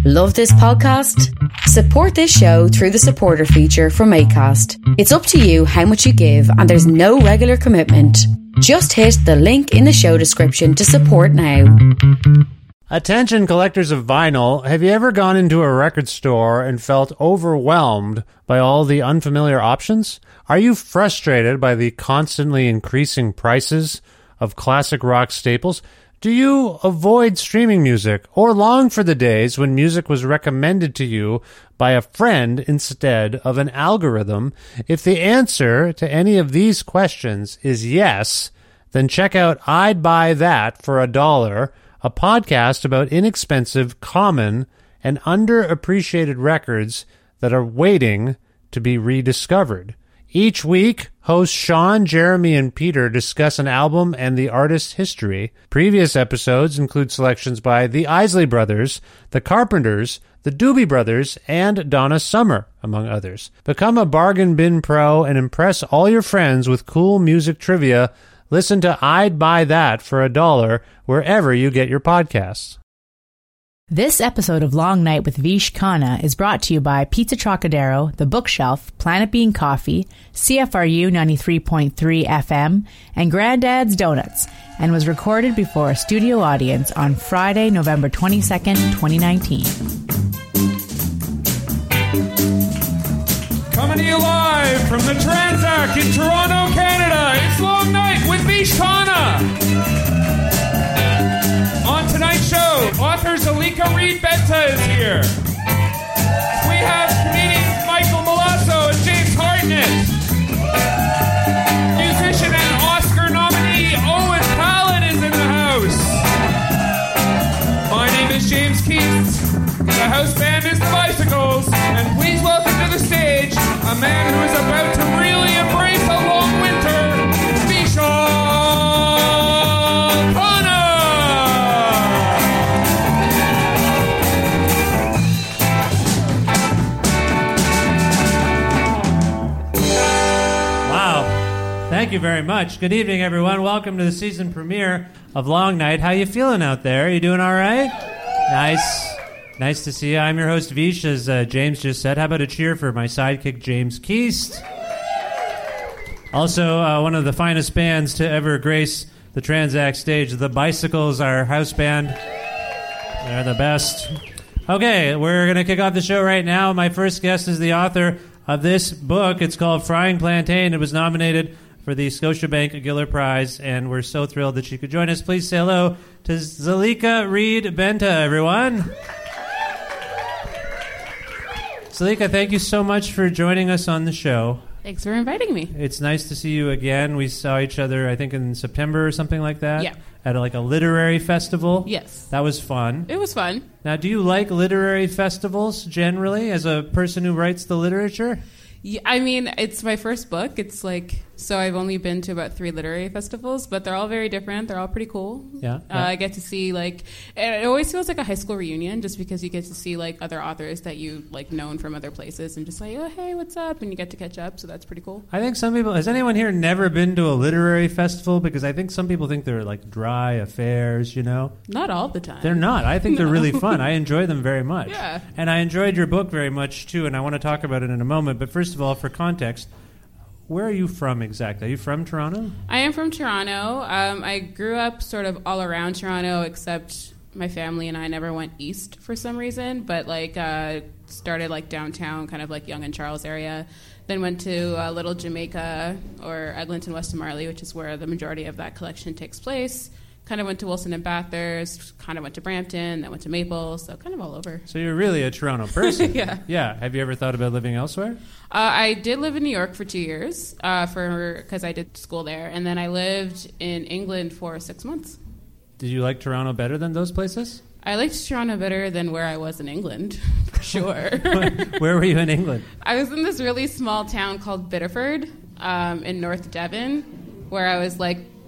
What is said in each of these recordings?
Love this podcast? Support this show through the supporter feature from Acast. It's up to you how much you give, and there's no regular commitment. Just hit the link in the show description to support now. Attention collectors of vinyl, have you ever gone into a record store and felt overwhelmed by all the unfamiliar options? Are you frustrated by the constantly increasing prices of classic rock staples? Do you avoid streaming music or long for the days when music was recommended to you by a friend instead of an algorithm? If the answer to any of these questions is yes, then check out I'd Buy That for $1, a podcast about inexpensive, common, and underappreciated records that are waiting to be rediscovered. Each week, hosts Sean, Jeremy, and Peter discuss an album and the artist's history. Previous episodes include selections by the Isley Brothers, the Carpenters, the Doobie Brothers, and Donna Summer, among others. Become a bargain bin pro and impress all your friends with cool music trivia. Listen to I'd Buy That for $1 wherever you get your podcasts. This episode of Long Night with Vish Khanna is brought to you by Pizza Trocadero, The Bookshelf, Planet Bean Coffee, CFRU 93.3 FM, and Granddad's Donuts, and was recorded before a studio audience on Friday, November 22nd, 2019. Coming to you live from the Transact in Toronto, Canada, it's Long Night with Vish Khanna. On tonight's show, author Zalika Reed-Benta is here. We have comedians Michael Milazzo and James Hartnett. Musician and Oscar nominee Owen Pallett is in the house. My name is James Keith. The house band is the Bicycles. And please welcome to the stage a man who is about to really embrace a long winter, Vish Khanna. Thank you very much. Good evening, everyone. Welcome to the season premiere of Long Night. How you feeling out there? You doing all right? Nice to see you. I'm your host, Vish, as James just said. How about a cheer for my sidekick, James Keast? Also, one of the finest bands to ever grace the Transact stage, the Bicycles, our house band. They're the best. Okay, we're going to kick off the show right now. My first guest is the author of this book. It's called Frying Plantain. It was nominated for the Scotiabank Giller Prize, and we're so thrilled that she could join us. Please say hello to Zalika Reed-Benta, everyone. Zalika, thank you so much for joining us on the show. Thanks for inviting me. It's nice to see you again. We saw each other, I think, in September or something like that. Yeah. At a literary festival. Yes. That was fun. It was fun. Now, do you like literary festivals generally as a person who writes the literature? Yeah, I mean, it's my first book. It's so I've only been to about 3 literary festivals, but they're all very different. They're all pretty cool. Yeah. I get to see, it always feels like a high school reunion just because you get to see, other authors that you, known from other places and just oh, hey, what's up? And you get to catch up, so that's pretty cool. I think some people, has anyone here never been to a literary festival? Because I think some people think they're, dry affairs, Not all the time. They're not. I think they're really fun. I enjoy them very much. Yeah. And I enjoyed your book very much, too, and I want to talk about it in a moment. But first of all, for context, where are you from exactly? Are you from Toronto? I am from Toronto. I grew up sort of all around Toronto, except my family and I never went east for some reason, but started downtown, kind of Yonge and Charles area. Then went to Little Jamaica or Eglinton, West Marley, which is where the majority of that collection takes place. Kind of went to Wilson and Bathurst, kind of went to Brampton, then went to Maple, so kind of all over. So you're really a Toronto person. Yeah. Yeah. Have you ever thought about living elsewhere? I did live in New York for 2 years because I did school there, and then I lived in England for 6 months. Did you like Toronto better than those places? I liked Toronto better than where I was in England, for sure. Where were you in England? I was in this really small town called Biddeford in North Devon, where I was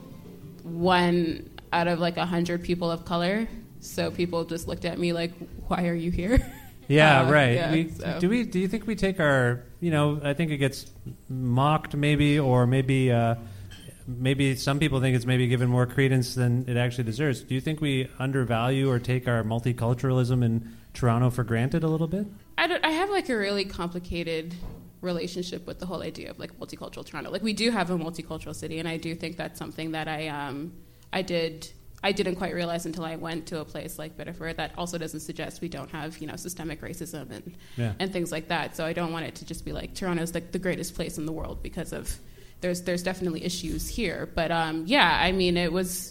one out of 100 people of color, so people just looked at me why are you here? Yeah, right. Yeah, do you think we take our, I think it gets mocked maybe, or maybe some people think it's maybe given more credence than it actually deserves. Do you think we undervalue or take our multiculturalism in Toronto for granted a little bit? I have like a really complicated relationship with the whole idea of like multicultural Toronto. Like we do have a multicultural city, and I do think that's something that I didn't quite realize until I went to a place like Biddeford. That also doesn't suggest we don't have, systemic racism and things like that. So I don't want it to just be like Toronto's like the greatest place in the world because of there's definitely issues here. But it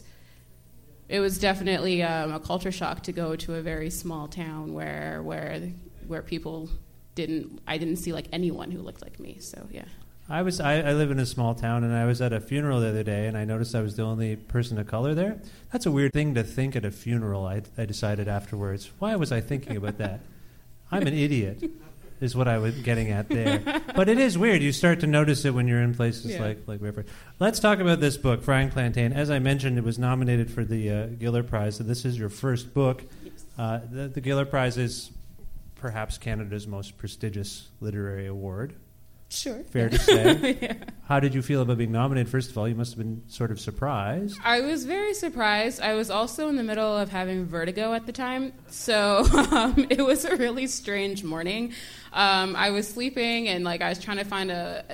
was definitely a culture shock to go to a very small town where people I didn't see like anyone who looked like me. So yeah. I live in a small town, and I was at a funeral the other day, and I noticed I was the only person of color there. That's a weird thing to think at a funeral, I decided afterwards. Why was I thinking about that? I'm an idiot, is what I was getting at there. But it is weird. You start to notice it when you're in places like Biddeford. Let's talk about this book, Frying Plantain. As I mentioned, it was nominated for the Giller Prize, and this is your first book. The Giller Prize is perhaps Canada's most prestigious literary award. Sure. Fair to say. Yeah. How did you feel about being nominated? First of all, you must have been sort of surprised. I was very surprised. I was also in the middle of having vertigo at the time, so it was a really strange morning. I was sleeping, and I was trying to find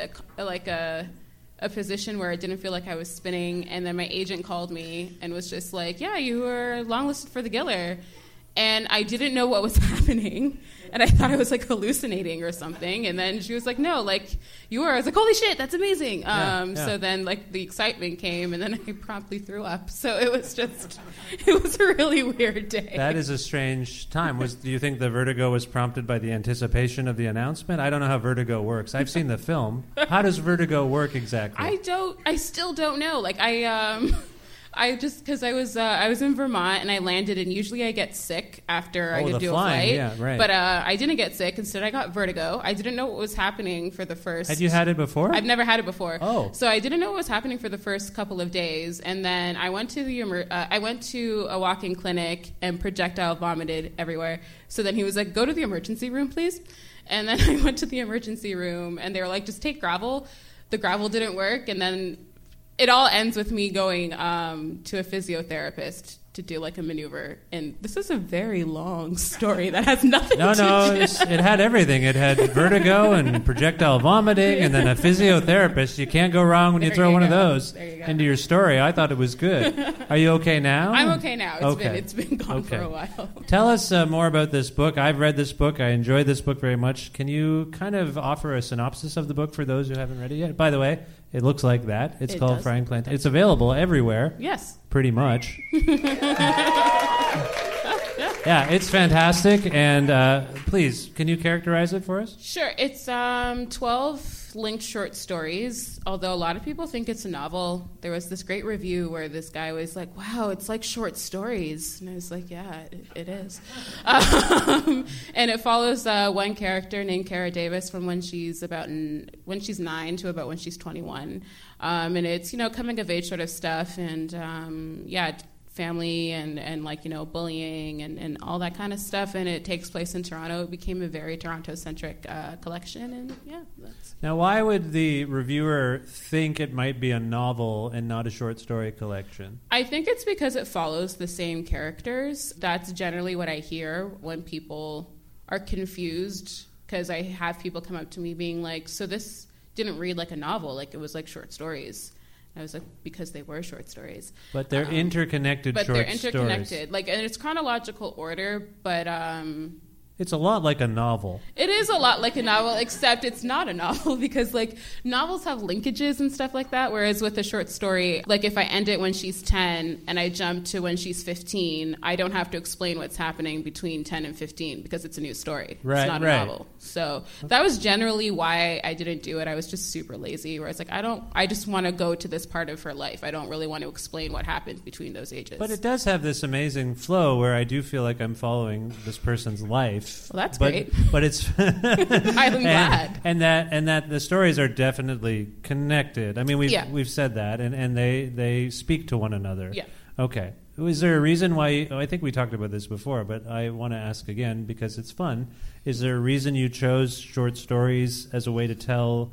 a position where it didn't feel like I was spinning, and then my agent called me and was just like, "Yeah, you were longlisted for the Giller." And I didn't know what was happening, and I thought I was hallucinating or something. And then she was like, "No, you were." I was like, "Holy shit, that's amazing!" So then the excitement came, and then I promptly threw up. So it was a really weird day. That is a strange time. Do you think the vertigo was prompted by the anticipation of the announcement? I don't know how vertigo works. I've seen the film. How does vertigo work exactly? I still don't know. Because I was in Vermont, and I landed, and usually I get sick after I do a flight. Yeah, right. But I didn't get sick. Instead, I got vertigo. I didn't know what was happening for the first... Had you had it before? I've never had it before. Oh. So I didn't know what was happening for the first couple of days, and then I went to a walk-in clinic and projectile vomited everywhere. So then he was like, "Go to the emergency room, please." And then I went to the emergency room, and they were like, "Just take gravel." The gravel didn't work, and then it all ends with me going to a physiotherapist to do a maneuver. And this is a very long story that has nothing to do. No, it had everything. It had vertigo and projectile vomiting and then a physiotherapist. You can't go wrong when you throw one of those into your story. I thought it was good. Are you okay now? I'm okay now. It's been gone for a while. Tell us more about this book. I've read this book. I enjoyed this book very much. Can you kind of offer a synopsis of the book for those who haven't read it yet? By the way, it looks like that. It's called Frying Plantain. It's available everywhere. Yes. Pretty much. Yeah, it's fantastic. And please, can you characterize it for us? Sure. It's 12 linked short stories, although a lot of people think it's a novel. There was this great review where this guy was like, "Wow, it's like short stories." And I was like, "Yeah, it is." And it follows one character named Cara Davis from when she's 9 to about when she's 21. And it's, coming of age sort of stuff, and family and bullying and all that kind of stuff, and it takes place in Toronto. It became a very Toronto-centric collection, and that's... Now, why would the reviewer think it might be a novel and not a short story collection? I think it's because it follows the same characters. That's generally what I hear when people are confused, because I have people come up to me being like, "So this didn't read like a novel, it was like short stories." I was like, because they were short stories. But they're interconnected short stories. But they're interconnected. And it's chronological order, but... It's a lot like a novel. It is a lot like a novel, except it's not a novel because, novels have linkages and stuff like that, whereas with a short story, if I end it when she's 10 and I jump to when she's 15, I don't have to explain what's happening between 10 and 15 because it's a new story. Right, it's not a novel. So that was generally why I didn't do it. I was just super lazy, where it's I just want to go to this part of her life. I don't really want to explain what happened between those ages. But it does have this amazing flow where I do feel like I'm following this person's life. Well, that's great. But it's I'm glad. And that the stories are definitely connected. I mean, we've said that, and they speak to one another. Yeah. Okay. Is there a reason why? I think we talked about this before, but I want to ask again because it's fun. Is there a reason you chose short stories as a way to tell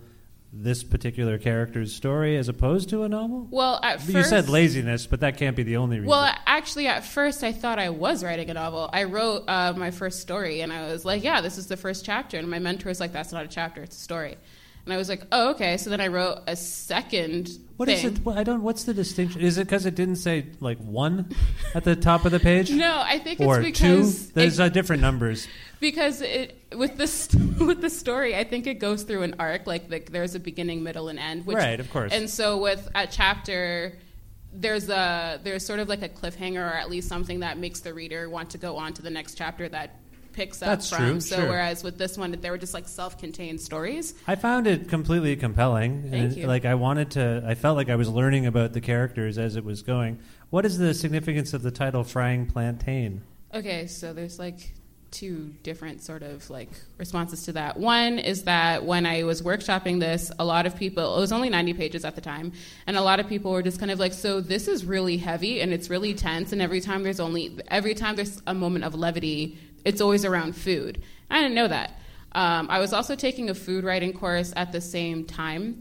this particular character's story as opposed to a novel? Well, at first... You said laziness, but that can't be the only reason. Well, actually, at first, I thought I was writing a novel. I wrote my first story, and I was like, yeah, this is the first chapter. And my mentor was like, that's not a chapter, it's a story. And I was like, oh, okay. So then I wrote a second What thing. is it? What's the distinction? Is it because it didn't say, like, 1 at the top of the page? No, I think or it's because... 2? There's different numbers. Because with the story, I think it goes through an arc. Like there's a beginning, middle, and end. Right, of course. And so with a chapter, there's sort of like a cliffhanger, or at least something that makes the reader want to go on to the next chapter that picks up That's from. true, So sure. whereas with this one, they were just like self-contained stories. I found it completely compelling. Thank you. Like I felt like I was learning about the characters as it was going. What is the significance of the title Frying Plantain? Okay, so there's like 2 different sort of like responses to that. One is that when I was workshopping this, a lot of people, it was only 90 pages at the time, and a lot of people were just kind of like, so this is really heavy and it's really tense, and every time there's a moment of levity, it's always around food. I didn't know that. I was also taking a food writing course at the same time,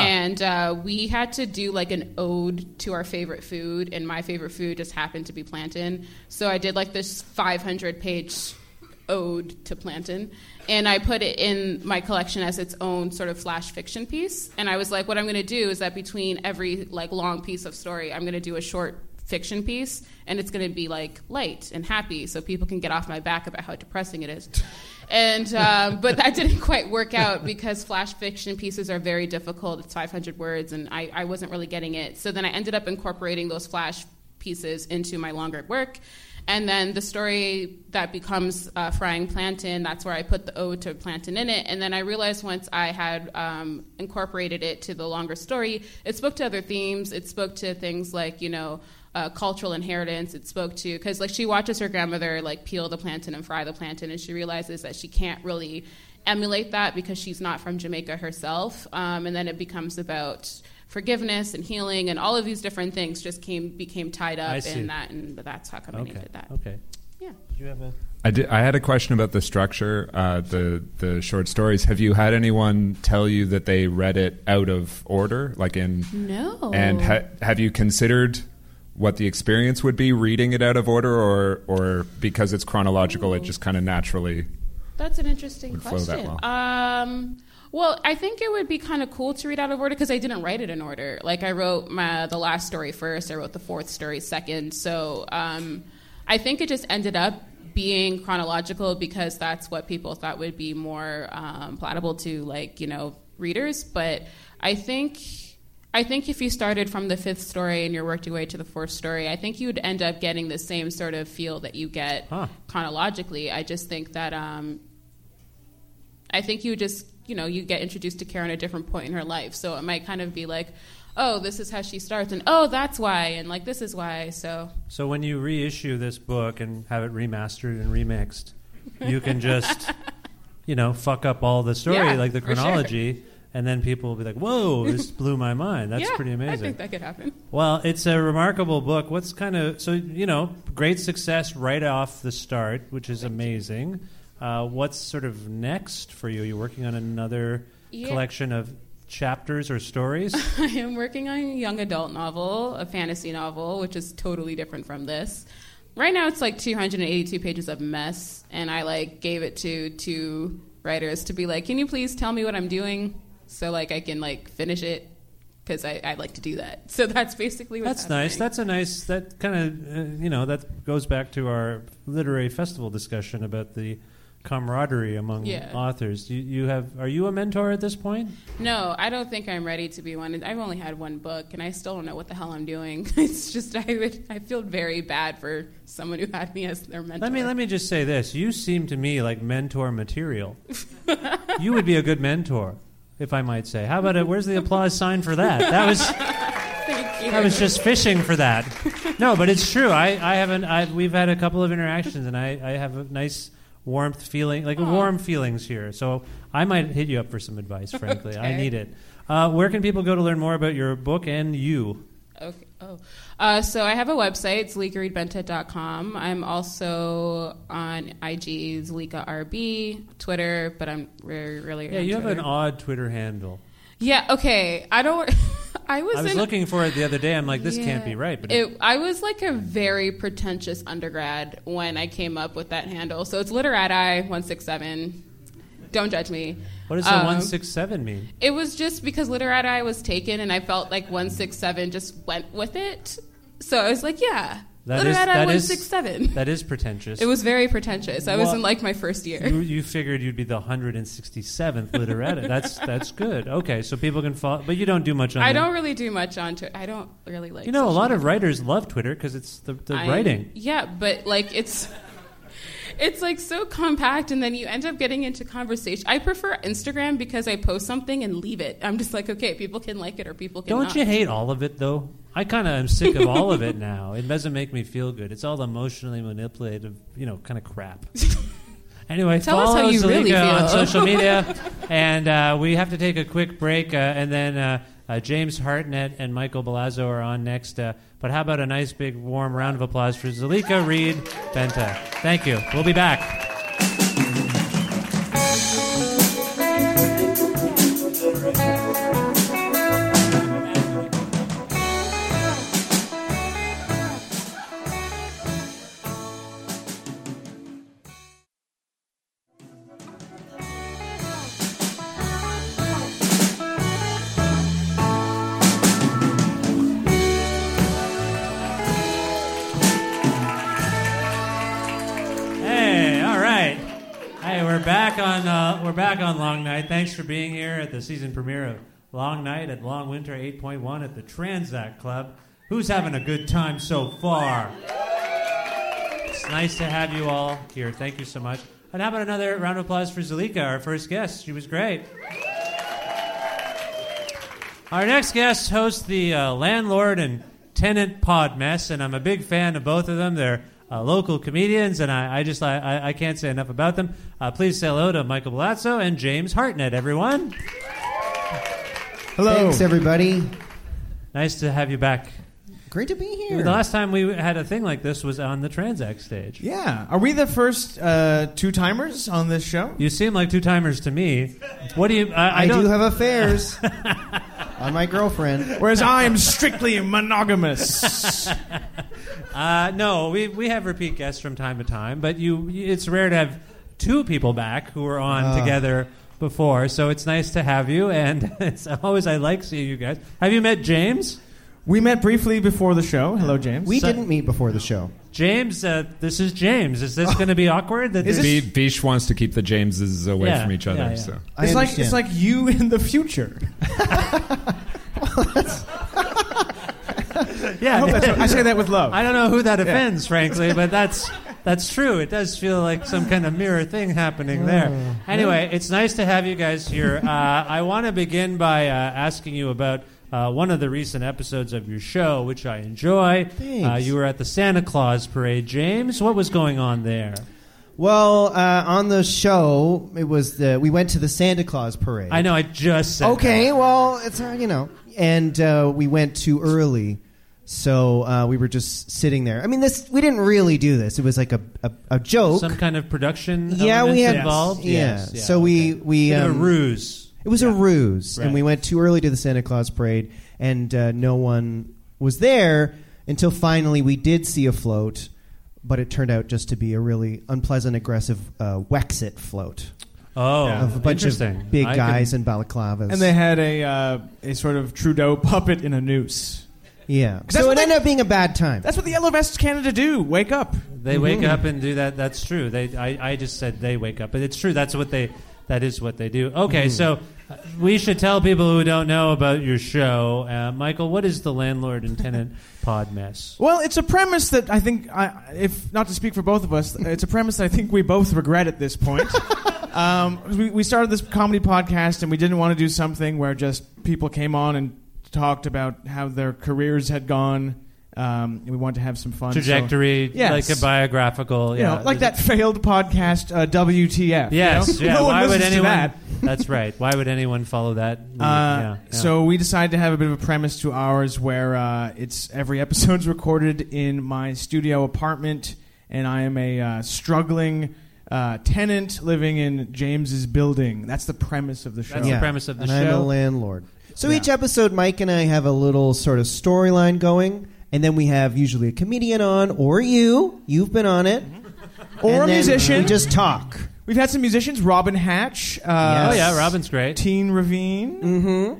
and we had to do like an ode to our favorite food, and my favorite food just happened to be plantain. So I did like this 500-page ode to plantain, and I put it in my collection as its own sort of flash fiction piece. And I was like, what I'm going to do is that between every like long piece of story, I'm going to do a short fiction piece, and it's going to be like light and happy, so people can get off my back about how depressing it is. And but that didn't quite work out because flash fiction pieces are very difficult. It's 500 words, and I wasn't really getting it. So then I ended up incorporating those flash pieces into my longer work. And then the story that becomes Frying Plantain, that's where I put the ode to plantain in it. And then I realized once I had incorporated it to the longer story, it spoke to other themes. It spoke to things like, cultural inheritance. It spoke to, because like she watches her grandmother like peel the plantain and fry the plantain, and she realizes that she can't really emulate that because she's not from Jamaica herself. And then it becomes about forgiveness and healing, and all of these different things just became tied up in that, and that's how come I named it that. Okay. Yeah. Did you have a... I had a question about the structure, the short stories. Have you had anyone tell you that they read it out of order, like in? No. And have you considered what the experience would be reading it out of order, or because it's chronological, it just kind of naturally? That's an interesting question. Flow that well. Well, I think it would be kind of cool to read out of order because I didn't write it in order. Like I wrote the last story first, I wrote the 4th story second. So I think it just ended up being chronological because that's what people thought would be more palatable to readers. But I think if you started from the 5th story and you're worked your way to the 4th story, I think you would end up getting the same sort of feel that you get chronologically. I just think that I think you just, you get introduced to Karen at a different point in her life. So it might kind of be like, oh, this is how she starts, and oh, that's why, and like this is why. So when you reissue this book and have it remastered and remixed, you can just, fuck up all the story, like the chronology. Sure. And then people will be like, whoa, this blew my mind. That's pretty amazing. I think that could happen. Well, it's a remarkable book. What's great success right off the start, which is amazing. What's sort of next for you? Are you working on another collection of chapters or stories? I am working on a young adult novel, a fantasy novel, which is totally different from this. Right now it's like 282 pages of mess, and I gave it to 2 writers to be like, can you please tell me what I'm doing so I can finish it, because I like to do that. So that's basically what's happening. Nice. That's a nice, that kind of, that goes back to our literary festival discussion about the camaraderie among authors. Are you a mentor at this point? No, I don't think I'm ready to be one. I've only had 1 book, and I still don't know what the hell I'm doing. It's just I feel very bad for someone who had me as their mentor. Let me just say this: you seem to me like mentor material. You would be a good mentor, if I might say. How about it? Where's the applause sign for that? That was. Thank you. I was just fishing for that. No, but it's true. We've had a couple of interactions, and I have a nice warmth feeling, warm feelings here. So I might hit you up for some advice, frankly. Okay. I need it. Where can people go to learn more about your book and you? Okay. So I have a website. It's ZulikaReedBentet.com. I'm also on IG, ZulikaRB, Twitter, but I'm really you have an odd Twitter handle. Yeah, okay. I was looking for it the other day. I'm like, this can't be right. But I was like a very pretentious undergrad when I came up with that handle. So it's Literati 167. Don't judge me. What does the 167 mean? It was just because Literati was taken, and I felt like 167 just went with it. So I was like, yeah, Literati 167. That is pretentious. It was very pretentious. I was in like my first year. You figured you'd be the 167th Literati. That's good. Okay, so people can follow, but you don't do much on. I don't really do much on Twitter. I don't really like. A lot of writers love Twitter because it's the writing. Yeah, but like it's like so compact, and then you end up getting into conversation. I prefer Instagram because I post something and leave it. I'm just like, okay, people can like it or people can not. Don't you hate all of it, though? I kind of am sick of all of it now. It doesn't make me feel good. It's all emotionally manipulative, kind of crap. Anyway, Tell us follow how you Zalika really feel. on social media. And we have to take a quick break, and then James Hartnett and Michael Balazzo are on next. But how about a nice big warm round of applause for Zalika Reed Benta. Thank you. We'll be back. We're back on Long Night. Thanks for being here at the season premiere of Long Night at Long Winter 8.1 at the Transact Club. Who's having a good time so far? It's nice to have you all here. Thank you so much. And how about another round of applause for Zalika, our first guest? She was great. Our next guest hosts the Landlord and Tenant Pod Mess, and I'm a big fan of both of them. They're local comedians, and I can't say enough about them. Please say hello to Michael Balazzo and James Hartnett, everyone. Hello. Thanks, everybody. Nice to have you back. Great to be here. The last time we had a thing like this was on the Transact stage. Yeah. Are we the first two-timers on this show? You seem like two-timers to me. What do you... I do have affairs on my girlfriend. Whereas I am strictly monogamous. No, we have repeat guests from time to time, but it's rare to have two people back who were on together before, so it's nice to have you, and I like seeing you guys. Have you met James? We met briefly before the show. Hello, James. We didn't meet before the show. James, this is James. Is this going to be awkward? Vish wants to keep the Jameses away from each other. Yeah. So it's like you in the future. Yeah, I say that with love. I don't know who that offends, frankly, but that's true. It does feel like some kind of mirror thing happening there. Anyway, it's nice to have you guys here. I want to begin by asking you about one of the recent episodes of your show, which I enjoy. Thanks. You were at the Santa Claus Parade. James, what was going on there? Well, on the show, it was we went to the Santa Claus Parade. I know, I just said okay, that. well, it's, and we went too early, so we were just sitting there. I mean, we didn't really do this. It was like a joke. Some kind of production we had involved? Yeah. So we a ruse. It was a ruse, right. And we went too early to the Santa Claus Parade, and no one was there until finally we did see a float, but it turned out just to be a really unpleasant, aggressive Wexit float. Oh, of a bunch of big guys in balaclavas. And they had a sort of Trudeau puppet in a noose. Yeah. So it ended up being a bad time. That's what the Yellow Vests Canada do. Wake up. They wake up and do that. That's true. I just said they wake up, but it's true. That is what they do. Okay, so we should tell people who don't know about your show. Michael, what is the Landlord and Tenant Pod Mess? Well, it's a premise that I think, if not to speak for both of us, it's a premise that I think we both regret at this point. We started this comedy podcast, and we didn't want to do something where just people came on and talked about how their careers had gone. We wanted to have some fun. Trajectory, yes. like a biographical. You know, like that failed podcast, WTF. Yes, you know? yeah. No one Why would listens to anyone? that. That's right. Why would anyone follow that? So we decided to have a bit of a premise to ours where it's every episode's recorded in my studio apartment, and I am a struggling tenant living in James's building. That's the premise of the show. That's the premise of the and show. I'm a landlord. So Yeah. each episode, Mike and I have a little sort of storyline going, and then we have usually a comedian on, or you've been on it, Or and a then musician. We just talk. We've had some musicians, Robin Hatch, Yes. Oh yeah, Robin's great. Teen Ravine,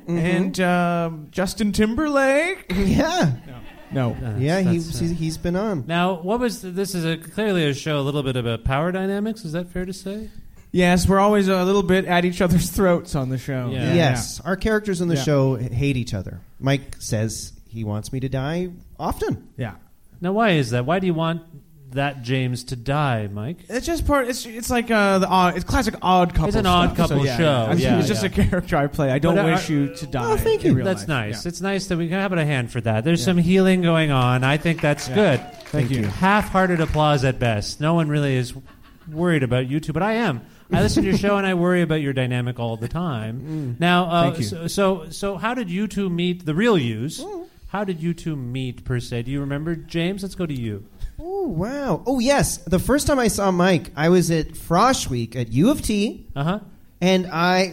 and Justin Timberlake. Yeah, No. yeah, That's, he's been on. Now, this is clearly a show a little bit about power dynamics. Is that fair to say? Yes, we're always a little bit at each other's throats on the show. Yeah. Yes, our characters in the Yeah. show hate each other. Mike says he wants me to die often. Yeah. Now, why is that? Why do you want that James to die, Mike? It's just part. It's like it's classic odd couple. It's an odd stuff. couple yeah, show. Yeah. It's Yeah, just yeah. a character I play. I don't But, wish you to die. Oh, thank in you. real That's life. nice. Yeah. It's nice that we can have a hand for that. There's some healing going on. I think that's good. Thank you. Half-hearted applause at best. No one really is worried about you two, but I am. I listen to your show and I worry about your dynamic all the time. Now, Thank you. so how did you two meet? The real yous. How did you two meet per se? Do you remember, James? Let's go to you. Oh, wow. Oh, yes. The first time I saw Mike, I was at Frosh Week at U of T, and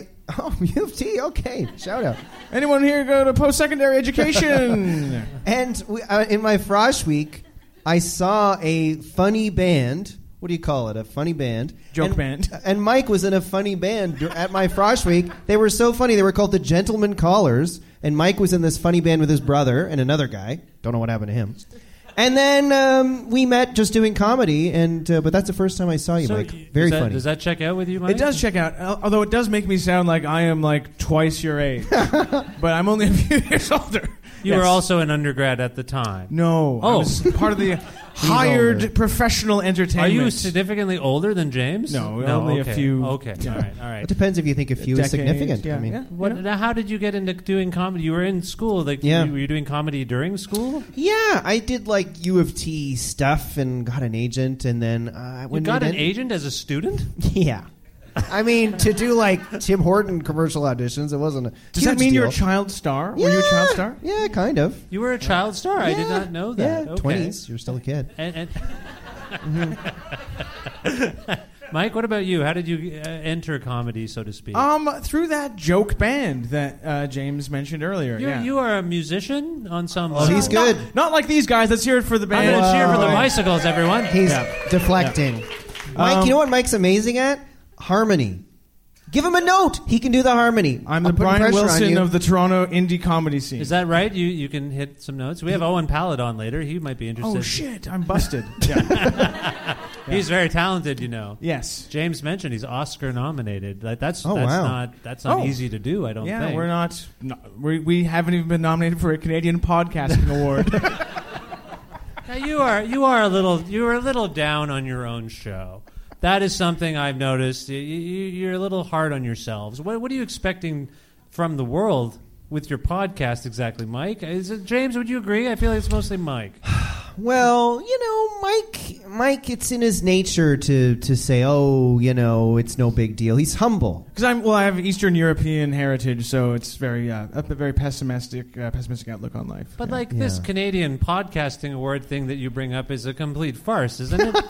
U of T, okay, shout out. Anyone here go to post-secondary education? And in my Frosh Week, I saw a funny band. What do you call it? A funny band. Joke band. And Mike was in a funny band at my Frosh Week. They were so funny. They were called the Gentlemen Callers. And Mike was in this funny band with his brother and another guy. Don't know what happened to him. And then we met just doing comedy. But that's the first time I saw you, Mike. Very funny. Does that check out with you, Mike? It does check out, although it does make me sound like I am like twice your age. But I'm only a few years older. You Yes. were also an undergrad at the time. No. I Oh. was part of the hired older. professional Are entertainment. you significantly older than James? No, only a okay. few- Okay, yeah. all right. It depends if you think a few is Decades, significant. yeah, I mean, yeah. What, now, how did you get into doing comedy? You were in school. Like, Yeah. were you doing comedy during school? Yeah, I did like U of T stuff and got an agent, and then You got an agent as a student? Yeah. I mean, to do like Tim Horton commercial auditions, it wasn't a Does that huge mean deal. you're a child star? Yeah. Were you a child star? Yeah, kind of. You were a child star. I did not know that. Yeah, Okay. 20s. You're still a kid. And Mike, what about you? How did you enter comedy, so to speak? Through that joke band that James mentioned earlier. You are a musician on some. Oh, he's good. Not like these guys. Let's hear it for the I'm band. going to cheer for the Wow. bicycles, everyone. He's deflecting. Mike, you know what Mike's amazing at? Harmony. Give him a note. He can do the harmony. I'm the putting Brian pressure on Wilson you. of the Toronto indie comedy scene. Is that right? You can hit some notes. We have Owen Pallett on later. He might be interested. Oh shit! I'm busted. yeah. He's very talented, you know. Yes. James mentioned he's Oscar nominated. That's wow. not Oh. easy to do. I don't Yeah, think. we're not. No, we haven't even been nominated for a Canadian Podcasting Award. Now, you were a little down on your own show. That is something I've noticed. You're a little hard on yourselves. What are you expecting from the world with your podcast exactly, Mike? Is it James? Would you agree? I feel like it's mostly Mike. Well, you know, Mike, it's in his nature to say, oh, you know, it's no big deal. He's humble. Because I have Eastern European heritage, so it's very a very pessimistic outlook on life. But like this Canadian Podcasting Award thing that you bring up is a complete farce, isn't it?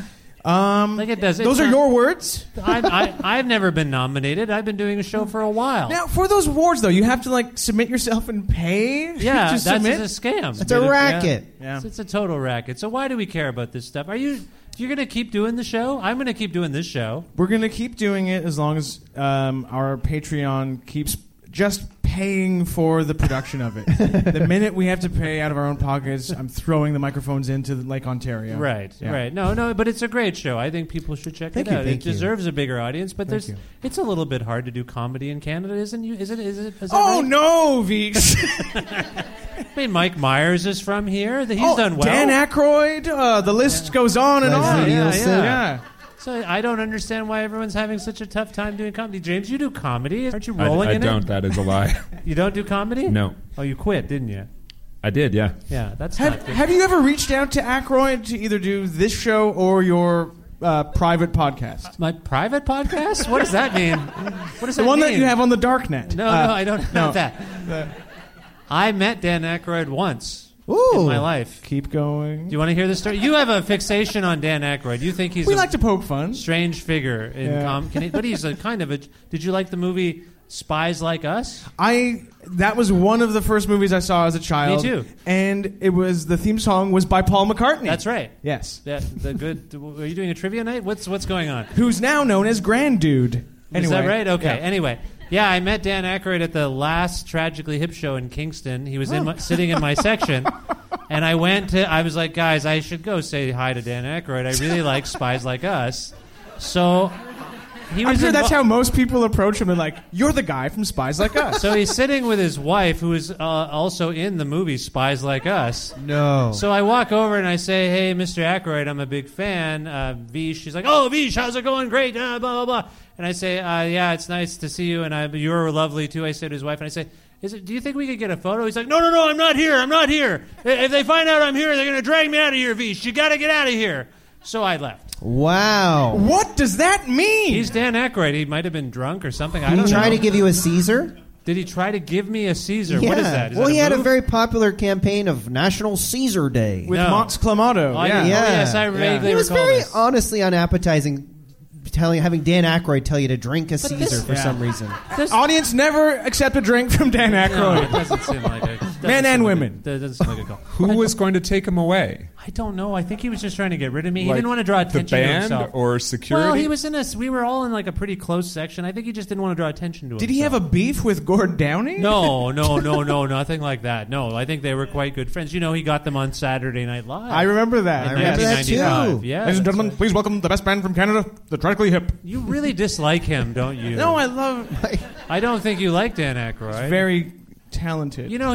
Like it does. Those are your words. I've never been nominated. I've been doing a show for a while. Now, for those awards, though, you have to like submit yourself and pay. Yeah, to that's submit. a scam. It's a racket. Yeah. It's a total racket. So why do we care about this stuff? You're going to keep doing the show? I'm going to keep doing this show. We're gonna keep doing it as long as our Patreon keeps just paying for the production of it. The minute we have to pay out of our own pockets, I'm throwing the microphones into Lake Ontario. Right, Yeah. right. No, but it's a great show. I think people should check Thank it you, out. It thank you. deserves a bigger audience, but Thank you. it's a little bit hard to do comedy in Canada, isn't you? Is it? Is that Oh right? no, Vish! I mean, Mike Myers is from here. He's done well. Dan Aykroyd. The list goes on and Leslie on. Nielsen. Yeah. So I don't understand why everyone's having such a tough time doing comedy. James, you do comedy. Aren't you rolling I in don't. it? That is a lie. You don't do comedy? No. Oh, you quit, didn't you? I did, yeah. Yeah, that's not good. Have you ever reached out to Aykroyd to either do this show or your private podcast? My private podcast? What does that mean? What does The that one mean? that you have on the darknet. No, I don't have no. that. I met Dan Aykroyd once. Ooh. in my life. Keep going. Do you want to hear the story? You have a fixation on Dan Aykroyd. You think he's We a like to poke fun. strange figure in but he's a kind of a. Did you like the movie Spies Like Us? That was one of the first movies I saw as a child. Me too. And the theme song was by Paul McCartney. That's right. Yes. The good. Are you doing a trivia night? What's going on? Who's now known as Grand Dude. Anyway. Is that right? Okay. Yeah. Anyway, yeah, I met Dan Aykroyd at the last Tragically Hip show in Kingston. He was sitting in my section, and I was like, guys, I should go say hi to Dan Aykroyd. I really like Spies Like Us. So he was. I'm sure that's how most people approach him. They're like, "You're the guy from Spies Like Us." So he's sitting with his wife, who is also in the movie Spies Like Us. No. So I walk over and I say, "Hey, Mr. Aykroyd, I'm a big fan." Vish, she's like, "Oh, Vish, how's it going? Great." Blah blah blah. And I say, "Yeah, it's nice to see you, and you're lovely too." I say to his wife, and I say, do you think we could get a photo? He's like, no, I'm not here. I'm not here. If they find out I'm here, they're going to drag me out of here, Vish. You got to get out of here. So I left. Wow. What does that mean? He's Dan Aykroyd. He might have been drunk or something. I don't know. Did he try to give you a Caesar? Did he try to give me a Caesar? Yeah. What is that? He had a move? very popular campaign of National Caesar Day. With No. Mox Clamato. Oh, yeah. yes, I vaguely It was recall very this. honestly unappetizing. Having Dan Aykroyd tell you to drink a Caesar this- for Yeah. some reason. Audience never accept a drink from Dan No, Aykroyd. it doesn't seem like it. Men and women. That doesn't seem like a call. Who was going to take him away? I don't know. I think he was just trying to get rid of me. He Like didn't want to draw attention the to band himself. or security? Well, he was in us. We were all in like a pretty close section. I think he just didn't want to draw attention to himself. Did he have a beef with Gord Downie? No, nothing like that. No, I think they were quite good friends. You know, he got them on Saturday Night Live. I remember that. I remember that 1995. too. Yeah, Ladies and that's gentlemen, right. please welcome the best band from Canada, the Tragically Hip. You really dislike him, don't you? No, I love. I don't think you like Dan Aykroyd. Very talented. You know,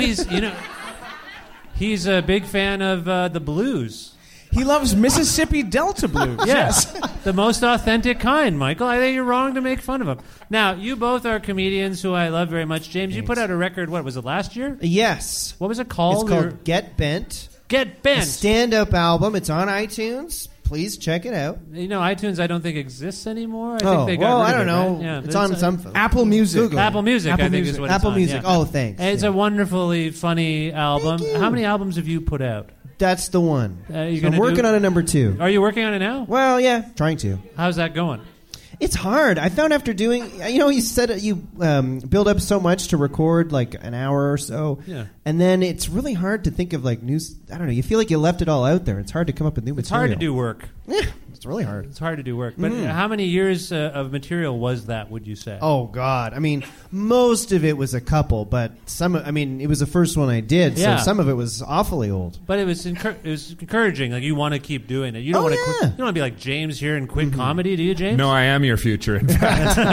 he's a big fan of the blues. He loves Mississippi Delta blues. Yes, the most authentic kind, Michael. I think you're wrong to make fun of him. Now, you both are comedians who I love very much. James, you put out a record, what was it, last year? Yes. What was it called? It's called Get Bent. Get A Bent. stand-up album. It's on iTunes. Please check it out. You know, iTunes I don't think exists anymore. I Oh, think they got well, rid I of don't it, know. right? Yeah, It's on some... Apple Music. Google. Apple Music, Apple I think Music. is what it's Apple on, Music. yeah. Oh, thanks. It's Yeah. a wonderfully funny album. Thank you. How many albums have you put out? That's the one. You So I'm gonna working do- on a number 2. Are you working on it now? Well, yeah, trying to. How's that going? It's hard. I found after doing, you said you build up so much to record like an hour or so, Yeah. and then it's really hard to think of like news. I don't know. You feel like you left it all out there. It's hard to come up with new It's material. hard to do work. Yeah, it's really hard. It's hard to do work. But how many years of material was that, would you say? Oh God! I mean, most of it was a couple, but some. I mean, it was the first one I did, Yeah. so some of it was awfully old. But it was encouraging. Like, you want to keep doing it. You don't Oh, want to yeah. quit. You don't want to be like James here and quit comedy, do you, James? No, I am your future, in fact.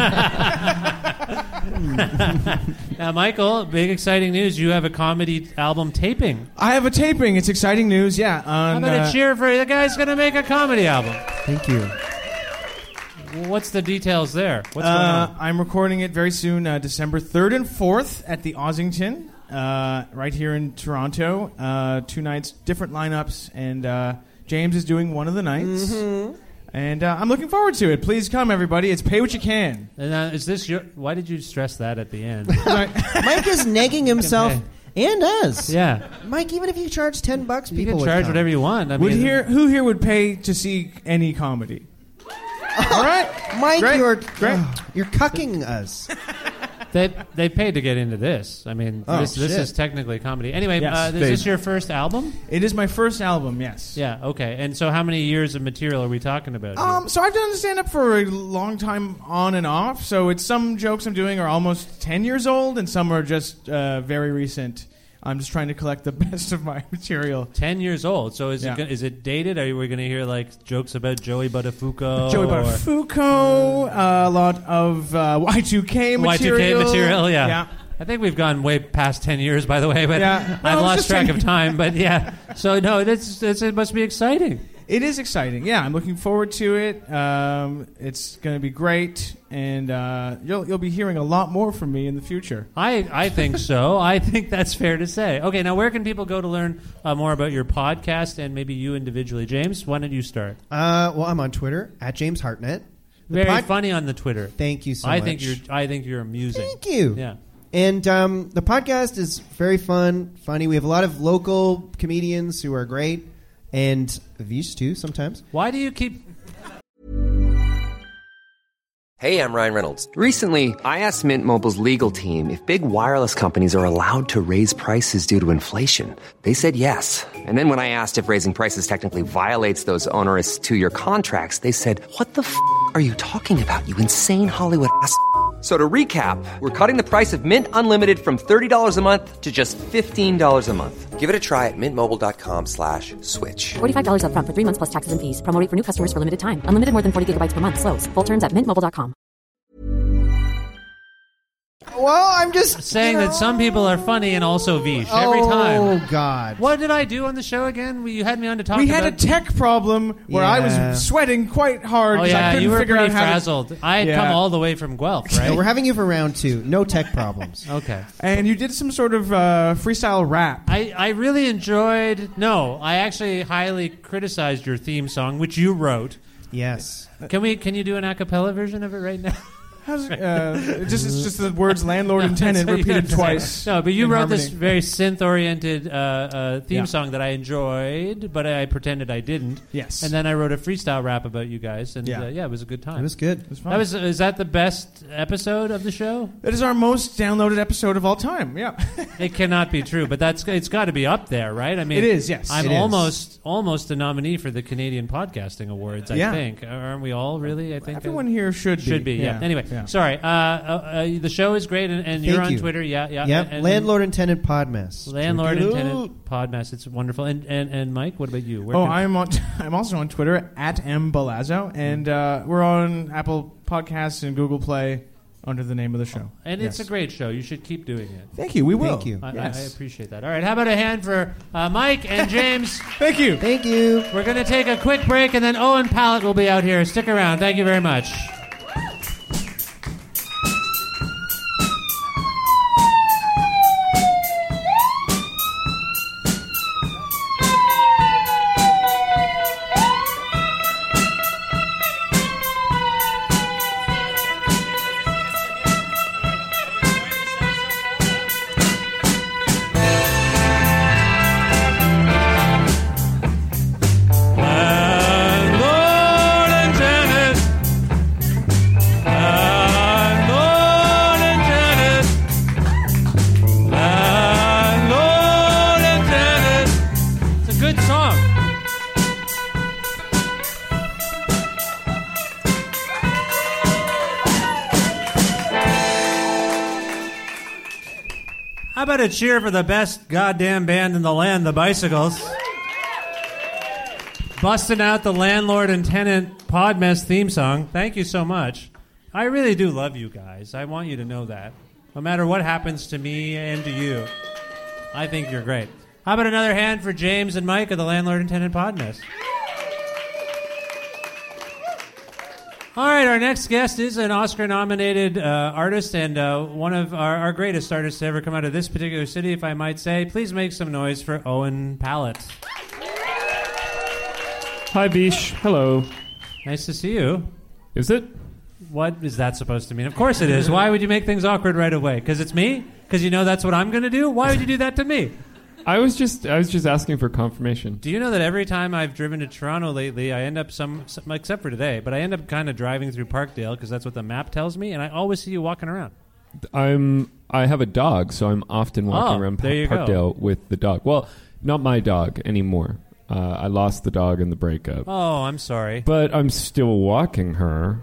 Now, Michael, big exciting news. You have a comedy album taping. I have a taping. It's exciting news. Yeah. How On, about a cheer for the guy's going to make a comedy album? Thank you. What's the details there? What's going on? I'm recording it very soon, December 3rd and 4th at the Ossington, right here in Toronto. 2 nights, different lineups, and James is doing one of the nights. Mm-hmm. And I'm looking forward to it. Please come, everybody. It's pay what you can. And, is this your? Why did you stress that at the end? Mike is negging himself and us. Yeah, Mike, even if you charge $10, you people can would charge come. whatever you want. I mean, Who here would pay to see any comedy? All right. Mike, Great. you're Great. you're cucking us. They paid to get into this. I mean, Oh, this shit. is technically comedy. Anyway, Yes, is this your first album? It is my first album, yes. Yeah. Okay. And so, how many years of material are we talking about? here? So I've done stand-up for a long time on and off. So it's some jokes I'm doing are almost 10 years old, and some are just very recent. I'm just trying to collect the best of my material. 10 years old. So is Yeah. is it dated? Are we going to hear like jokes about Joey Buttafuoco? Joey or Buttafuoco, a lot of Y2K material. Y2K material? Yeah. Yeah. I think we've gone way past 10 years, by the way, but Yeah. No, I've it's lost just track 10 of time. But yeah, so no, it must be exciting. It is exciting. Yeah, I'm looking forward to it. It's going to be great, and you'll be hearing a lot more from me in the future. I think so. I think that's fair to say. Okay, now where can people go to learn more about your podcast and maybe you individually? James, why don't you start? Well, I'm on Twitter at James Hartnett. The Very pod- funny on the Twitter. Thank you so I much. think you're amusing. Thank you. Yeah. And the podcast is very funny. We have a lot of local comedians who are great, and Vish too sometimes. Why do you keep... Hey, I'm Ryan Reynolds. Recently, I asked Mint Mobile's legal team if big wireless companies are allowed to raise prices due to inflation. They said yes. And then when I asked if raising prices technically violates those onerous 2-year contracts, they said, "What the f*** are you talking about, you insane Hollywood ass?" So to recap, we're cutting the price of Mint Unlimited from $30 a month to just $15 a month. Give it a try at mintmobile.com/switch. $45 up front for 3 months plus taxes and fees. Promo rate for new customers for limited time. Unlimited more than 40 gigabytes per month. Slows full terms at mintmobile.com. Well, I'm just saying that some people are funny and also Vish every time. Oh, God. What did I do on the show again? You had me on to talk about... We had a tech problem where I was sweating quite hard because I couldn't you were figure pretty out how frazzled. I had come all the way from Guelph, right? No, we're having you for round 2. No tech problems. Okay. And you did some sort of freestyle rap. I really enjoyed... No, I actually highly criticized your theme song, which you wrote. Yes. Can you do an a cappella version of it right now? It's just the words landlord and tenant repeated twice. No, but you wrote harmony. this very synth-oriented theme song that I enjoyed, but I pretended I didn't. Yes. And then I wrote a freestyle rap about you guys, and Yeah. it was a good time. It was good. It was fun. Is that the best episode of the show? That is our most downloaded episode of all time. Yeah. It cannot be true, but it's got to be up there, right? I mean, It is, yes. I'm It is. almost a nominee for the Canadian Podcasting Awards. I think, aren't we all? Really, I think Everyone here should be. Yeah. Anyway, sorry. The show is great, and you're on Twitter. Yeah. Yep. And Landlord and Tenant Podmess. Landlord and Tenant Podmess. It's wonderful. And Mike, what about you? I'm also on Twitter at @mbalazzo, and we're on Apple Podcasts and Google Play under the name of the show. And it's a great show. You should keep doing it. Thank you. We will. Thank you. I appreciate that. All right, how about a hand for Mike and James? Thank you. Thank you. We're going to take a quick break, and then Owen Pallett will be out here. Stick around. Thank you very much. How about a cheer for the best goddamn band in the land, the Bicycles? Busting out the Landlord and Tenant Podmess theme song. Thank you so much. I really do love you guys. I want you to know that. No matter what happens to me and to you, I think you're great. How about another hand for James and Mike of the Landlord and Tenant Podmess? All right, our next guest is an Oscar-nominated artist and one of our greatest artists to ever come out of this particular city, if I might say. Please make some noise for Owen Pallett. Hi, Vish. Hello. Nice to see you. Is it? What is that supposed to mean? Of course it is. Why would you make things awkward right away? Because it's me? Because you know that's what I'm going to do? Why would you do that to me? I was just asking for confirmation. Do you know that every time I've driven to Toronto lately, I end up except for today, but I end up kind of driving through Parkdale because that's what the map tells me, and I always see you walking around. I have a dog, so I'm often walking around Parkdale with the dog. Well, not my dog anymore. I lost the dog in the breakup. Oh, I'm sorry. But I'm still walking her.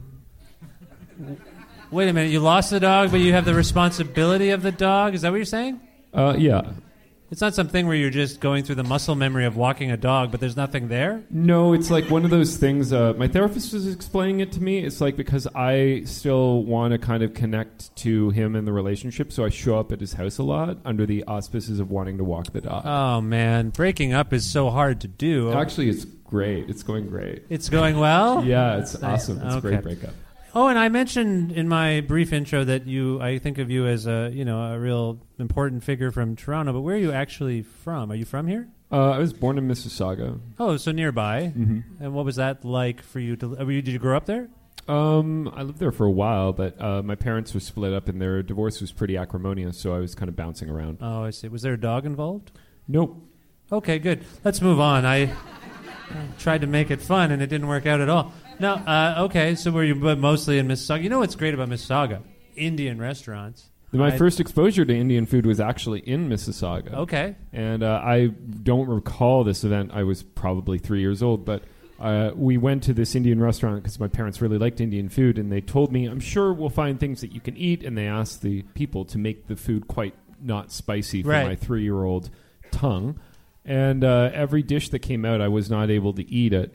Wait a minute, you lost the dog, but you have the responsibility of the dog? Is that what you're saying? Yeah. It's not something where you're just going through the muscle memory of walking a dog, but there's nothing there? No, it's like one of those things. My therapist was explaining it to me. It's like because I still want to kind of connect to him in the relationship, so I show up at his house a lot under the auspices of wanting to walk the dog. Oh, man. Breaking up is so hard to do. Actually, it's great. It's going great. It's going well? Yeah, it's awesome. It's a great breakup. Oh, and I mentioned in my brief intro that I think of you as a real important figure from Toronto, but where are you actually from? Are you from here? I was born in Mississauga. Oh, so nearby. Mm-hmm. And what was that like for you did you grow up there? I lived there for a while, but my parents were split up and their divorce was pretty acrimonious, so I was kind of bouncing around. Oh, I see. Was there a dog involved? Nope. Okay, good. Let's move on. I tried to make it fun, and it didn't work out at all. No, okay, so were you mostly in Mississauga? You know what's great about Mississauga? Indian restaurants. My first exposure to Indian food was actually in Mississauga. Okay. And I don't recall this event. I was probably 3 years old, but we went to this Indian restaurant because my parents really liked Indian food, and they told me, I'm sure we'll find things that you can eat, and they asked the people to make the food quite not spicy for my 3-year-old tongue. And every dish that came out, I was not able to eat it.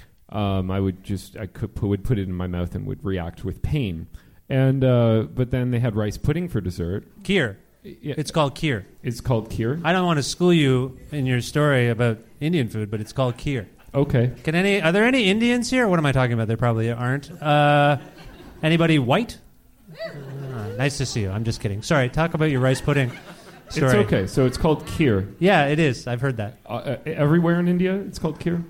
I would put it in my mouth and would react with pain. And but then they had rice pudding for dessert. Kheer. Yeah. It's called kheer. It's called kheer? I don't want to school you in your story about Indian food, but it's called kheer. Okay. Are there any Indians here? What am I talking about? There probably aren't. Anybody white? Nice to see you. I'm just kidding. Sorry, talk about your rice pudding story. It's okay. So it's called kheer. Yeah, it is. I've heard that. Everywhere in India, it's called kheer?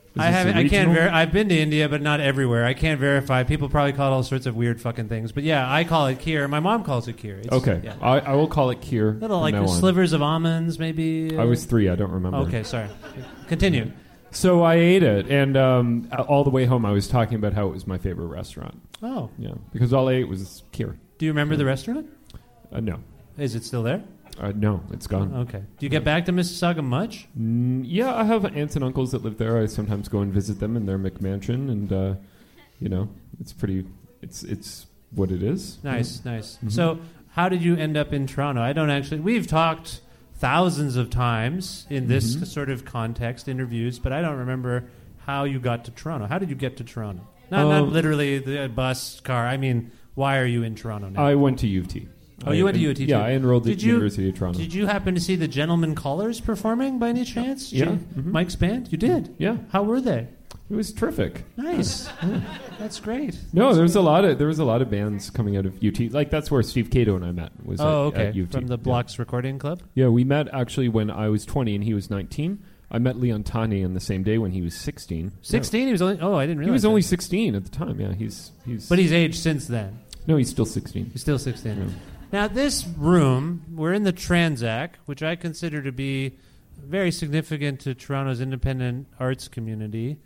I can't. I've been to India, but not everywhere. I can't verify. People probably call it all sorts of weird fucking things. But yeah, I call it kheer. My mom calls it kheer. Okay, yeah. I will call it kheer. Little like slivers of almonds, maybe. I was 3. I don't remember. Okay, sorry. Continue. So I ate it, and all the way home, I was talking about how it was my favorite restaurant. Oh, yeah, because all I ate was kheer. Do you remember the restaurant? No. Is it still there? No, it's gone. Okay. Do you get back to Mississauga much? Yeah, I have aunts and uncles that live there. I sometimes go and visit them in their McMansion, and it's pretty. It's what it is. Nice. Mm-hmm. So, how did you end up in Toronto? I don't actually. We've talked thousands of times in this sort of context, interviews, but I don't remember how you got to Toronto. How did you get to Toronto? Not literally the bus, car. I mean, why are you in Toronto now? I went to U of T. Oh, you went to U of T too? Yeah, I enrolled at University of Toronto. Did you happen to see the Gentlemen Callers performing by any chance? Yeah. Mm-hmm. Mike's band? You did? Yeah. How were they? It was terrific. Nice. That's great. No, there was a lot of bands coming out of UT. Like that's where Steve Cato and I met. Was at UT. From the Blocks Recording Club? Yeah, we met actually when I was 20 and he was 19. I met Leon Tani on the same day when he was 16. 16? Yeah. He was only. Oh, I didn't realize. He was only 16 at the time. Yeah, he's. But he's aged since then. No, he's still 16. He's still 16. Yeah. Now, this room, we're in the Tranzac, which I consider to be very significant to Toronto's independent arts community.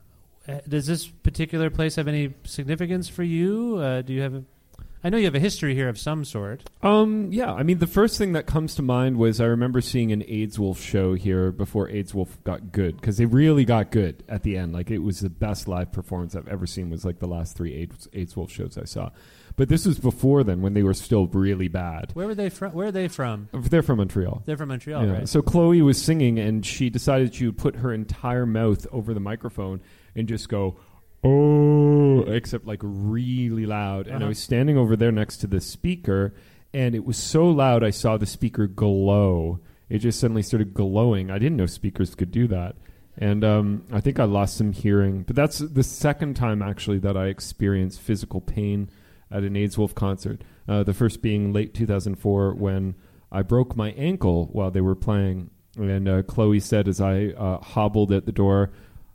Does this particular place have any significance for you? Do you have I know you have a history here of some sort. Yeah, I mean, the first thing that comes to mind was I remember seeing an Aidswolf show here before Aidswolf got good, because they really got good at the end. Like, it was the best live performance I've ever seen, was like the last 3 Aidswolf shows I saw. But this was before then, when they were still really bad. Where were they from? Where are they from? They're from Montreal. They're from Montreal, yeah. right? So Chloe was singing, and she decided she would put her entire mouth over the microphone and just go, oh, except like really loud. And I was standing over there next to the speaker, and it was so loud I saw the speaker glow. It just suddenly started glowing. I didn't know speakers could do that. And I think I lost some hearing. But that's the second time, actually, that I experienced physical pain at an Aidswolf concert. The first being late 2004 when I broke my ankle while they were playing. And Chloe said as I hobbled at the door,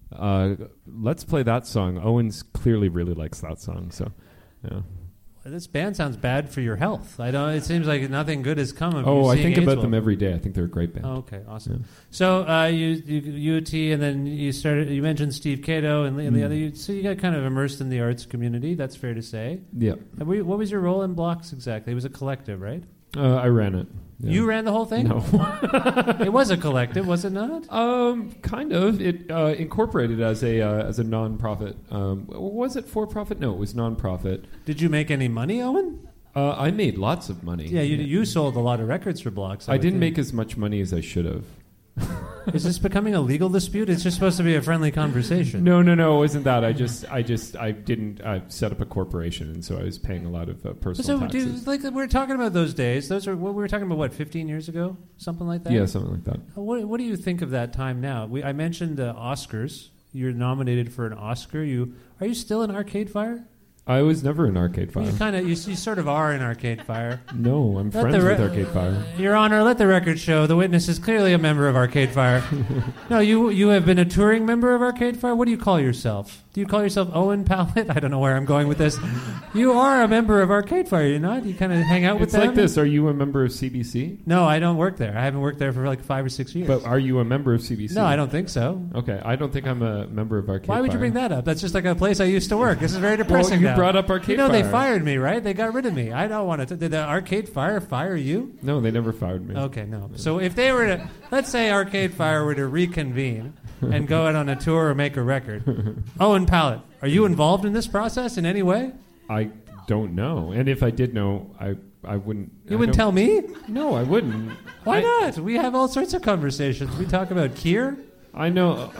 let's play that song. Owens clearly really likes that song. So, yeah. This band sounds bad for your health. It seems like nothing good has come of you. Oh, I think about Aidswolf. them every day. I think they're a great band. Oh, okay, awesome. Yeah. So you UT, and then you started. You mentioned Steve Cato and the other. So you got kind of immersed in the arts community. That's fair to say. Yeah. What was your role in Blocks exactly? It was a collective, right? I ran it. Yeah. You ran the whole thing? No. It was a collective, was it not? Kind of. It incorporated as a non-profit. Was it for-profit? No, it was non-profit. Did you make any money, Owen? I made lots of money. Yeah, you sold a lot of records for Blocks. I didn't make as much money as I should have. Is this becoming a legal dispute? It's just supposed to be a friendly conversation. No, it wasn't that. I didn't set up a corporation, and so I was paying a lot of personal taxes. We're talking about those days. Those are what we were talking about. What, 15 years ago, something like that. Yeah, something like that. What do you think of that time now? I mentioned Oscars. You're nominated for an Oscar. Are you still in Arcade Fire? I was never in Arcade Fire. You sort of are in Arcade Fire. No, I'm friends with Arcade Fire. Your Honor, let the record show the witness is clearly a member of Arcade Fire. No, you have been a touring member of Arcade Fire? What do you call yourself? Do you call yourself Owen Pallett? I don't know where I'm going with this. You are a member of Arcade Fire, you're not? You kind of hang out with them? It's like this. Are you a member of CBC? No, I don't work there. I haven't worked there for like 5 or 6 years. But are you a member of CBC? No, I don't think so. Okay, I don't think I'm a member of Arcade Fire. Why would you bring that up? That's just like a place I used to work. This is very depressing. Well, you brought up Arcade Fire. They fired me, right? They got rid of me. I don't want to. Did the Arcade Fire fire you? No, they never fired me. Okay, no. So if they were to, let's say Arcade Fire were to reconvene and go out on a tour or make a record, Owen Pallett, are you involved in this process in any way? I don't know. And if I did know, I wouldn't. You wouldn't tell me? No, I wouldn't. Why not? We have all sorts of conversations. We talk about Keir. I know.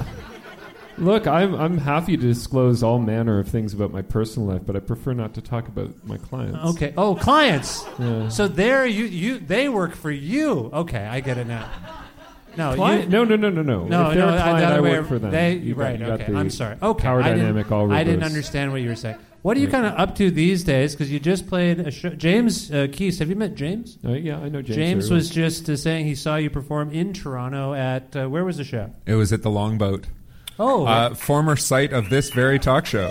Look, I'm happy to disclose all manner of things about my personal life, but I prefer not to talk about my clients. Okay. Oh, clients. Yeah. So they work for you. Okay, I get it now. No, No. If they're a client, I work for them. Okay. I'm sorry. Okay. Power dynamic all reversed. I didn't understand what you were saying. What are you kind of up to these days? Because you just played a show. James Keese, have you met James? Yeah, I know James. James was just saying he saw you perform in Toronto at, where was the show? It was at the Longboat. Oh. Former site of this very talk show.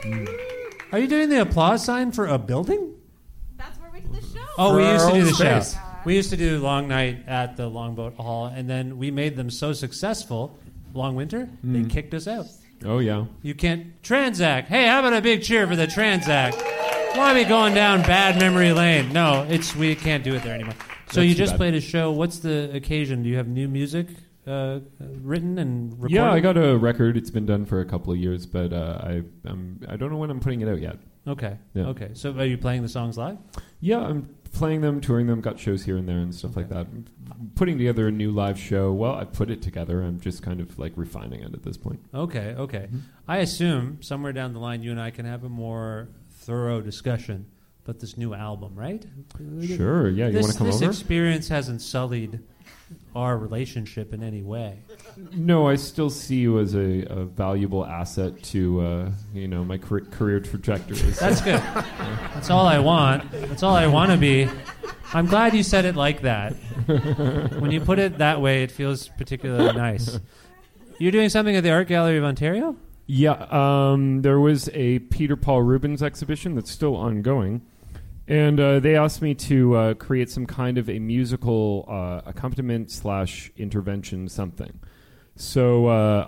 Are you doing the applause sign for a building? That's where we did the show. Oh, we used to do the show. Space. We used to do Long Night at the Longboat Hall, and then we made them so successful, Long Winter, they kicked us out. Oh, yeah. You can't... Transact. Hey, how about a big cheer for the Transact? Why are we going down bad memory lane? No, we can't do it there anymore. So you just played a show. What's the occasion? Do you have new music written and recorded? Yeah, I got a record. It's been done for a couple of years, but I don't know when I'm putting it out yet. Okay. Yeah. Okay. So are you playing the songs live? Yeah, I'm playing them, touring them, got shows here and there and stuff like that. Putting together a new live show. Well, I put it together. I'm just kind of like refining it at this point. Okay. Mm-hmm. I assume somewhere down the line you and I can have a more thorough discussion about this new album, right? Sure. Yeah, you want to come over? This experience hasn't sullied our relationship in any way. No, I still see you as a valuable asset to my career trajectory. That's good. That's all I want. That's all I want to be. I'm glad you said it like that. When you put it that way, it feels particularly nice. You're doing something at the Art Gallery of Ontario? Yeah, there was a Peter Paul Rubens exhibition that's still ongoing. And they asked me to create some kind of a musical accompaniment / intervention something. So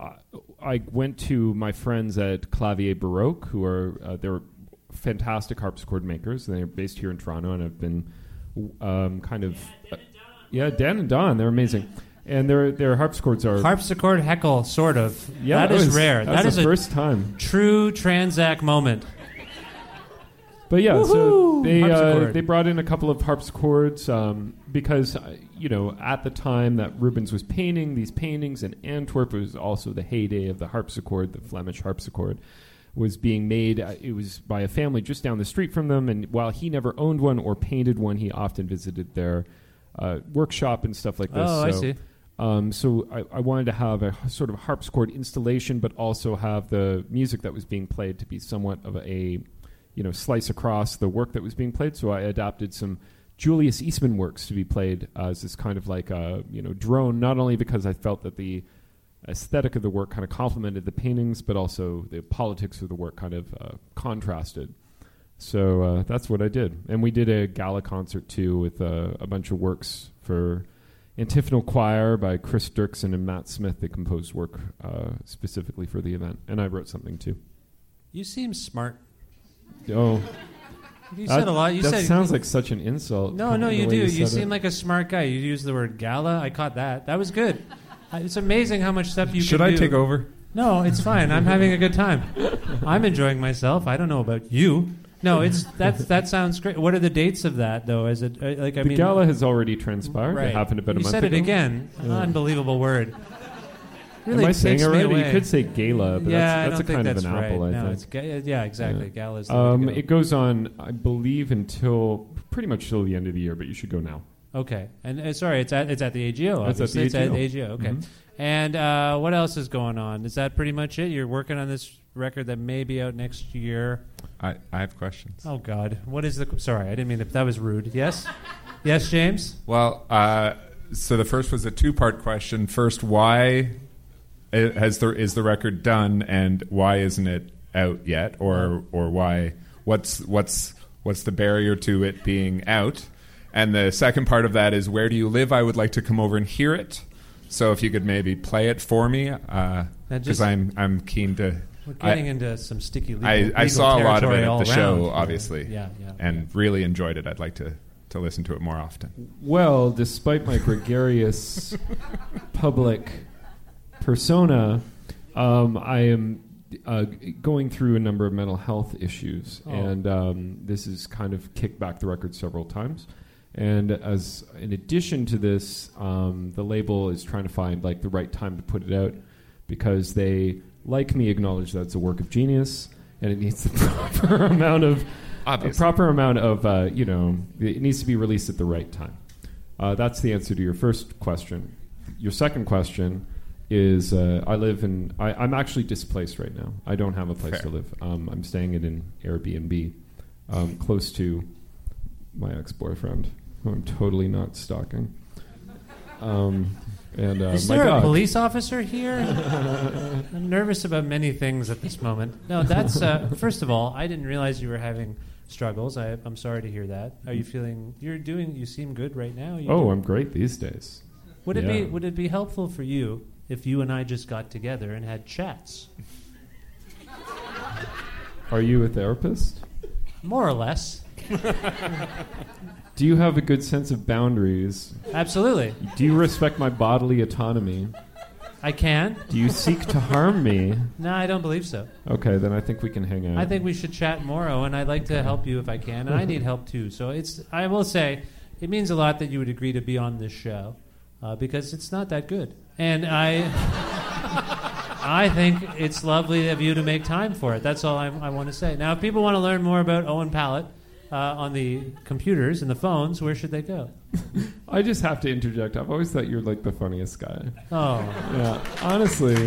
I went to my friends at Clavier Baroque, who are they're fantastic harpsichord makers. They're based here in Toronto, and I've been Dan and Don. They're amazing. And their harpsichords are... Harpsichord heckle, sort of. Yeah, that is rare. That is the first time. True Transact moment. But yeah, Woo-hoo! So they brought in a couple of harpsichords because at the time that Rubens was painting these paintings in Antwerp, it was also the heyday of the harpsichord, the Flemish harpsichord was being made. It was by a family just down the street from them, and while he never owned one or painted one, he often visited their workshop and stuff like this. Oh, I see. So I wanted to have a sort of harpsichord installation, but also have the music that was being played to be somewhat of a slice across the work that was being played. So I adapted some Julius Eastman works to be played as this kind of like a drone, not only because I felt that the aesthetic of the work kind of complemented the paintings, but also the politics of the work kind of contrasted. So that's what I did. And we did a gala concert too with a bunch of works for Antiphonal Choir by Chris Dirksen and Matt Smith. They composed work specifically for the event. And I wrote something too. You seem smart. Oh, you said a lot. That sounds like such an insult. No, you do. You seem like a smart guy. You used the word gala. I caught that. That was good. It's amazing how much stuff you Should can I do. take over? No, it's fine. I'm having a good time. I'm enjoying myself. I don't know about you. No, that sounds great. What are the dates of that, though? Is it the gala has already transpired. Right. It happened about a month ago. You said it again. Yeah. Unbelievable word. Really Am I saying it right? You could say gala, but that's a kind of an right. apple, I think. Yeah, exactly. Yeah. Gala's the way to go. It goes on, I believe, until pretty much till the end of the year, but you should go now. Okay. And sorry, it's at the AGO. It's at the obviously. It's at AGO. the AGO. Okay. Mhm. And what else is going on? Is that pretty much it? You're working on this record that may be out next year. I have questions. Oh God, what is the? Sorry, I didn't mean that was rude. Yes, yes, James. Well, so the first was a two-part question. First, why is the record done, and why isn't it out yet, or why? What's the barrier to it being out? And the second part of that is, where do you live? I would like to come over and hear it. So if you could maybe play it for me, because I'm keen to. We're getting into some sticky legal I saw a lot of it at the show, around. obviously, and really enjoyed it. I'd like to listen to it more often. Well, despite my gregarious public persona, I am going through a number of mental health issues, and this has kind of kicked back the record several times. And in addition to this, the label is trying to find like the right time to put it out, because they, like me, acknowledge that it's a work of genius and it needs the proper amount of it needs to be released at the right time. That's the answer to your first question. Your second question is, I'm actually displaced right now. I don't have a place to live. I'm staying in an Airbnb close to my ex-boyfriend, who I'm totally not stalking. Is there a police officer here? I'm nervous about many things at this moment. No, that's first of all, I didn't realize you were having struggles. I'm sorry to hear that. Are you feeling? You seem good right now. I'm great these days. Would it be helpful for you if you and I just got together and had chats? Are you a therapist? More or less. Do you have a good sense of boundaries? Absolutely. Do you respect my bodily autonomy? I can. Do you seek to harm me? No, I don't believe so. Okay, then I think we can hang out. I think we should chat more, and I'd like to help you if I can, and I need help too. So I will say, it means a lot that you would agree to be on this show, because it's not that good. And I think it's lovely of you to make time for it. That's all I want to say. Now, if people want to learn more about Owen Pallett, on the computers and the phones, where should they go? I just have to interject. I've always thought you're like the funniest guy. Oh. Yeah, honestly.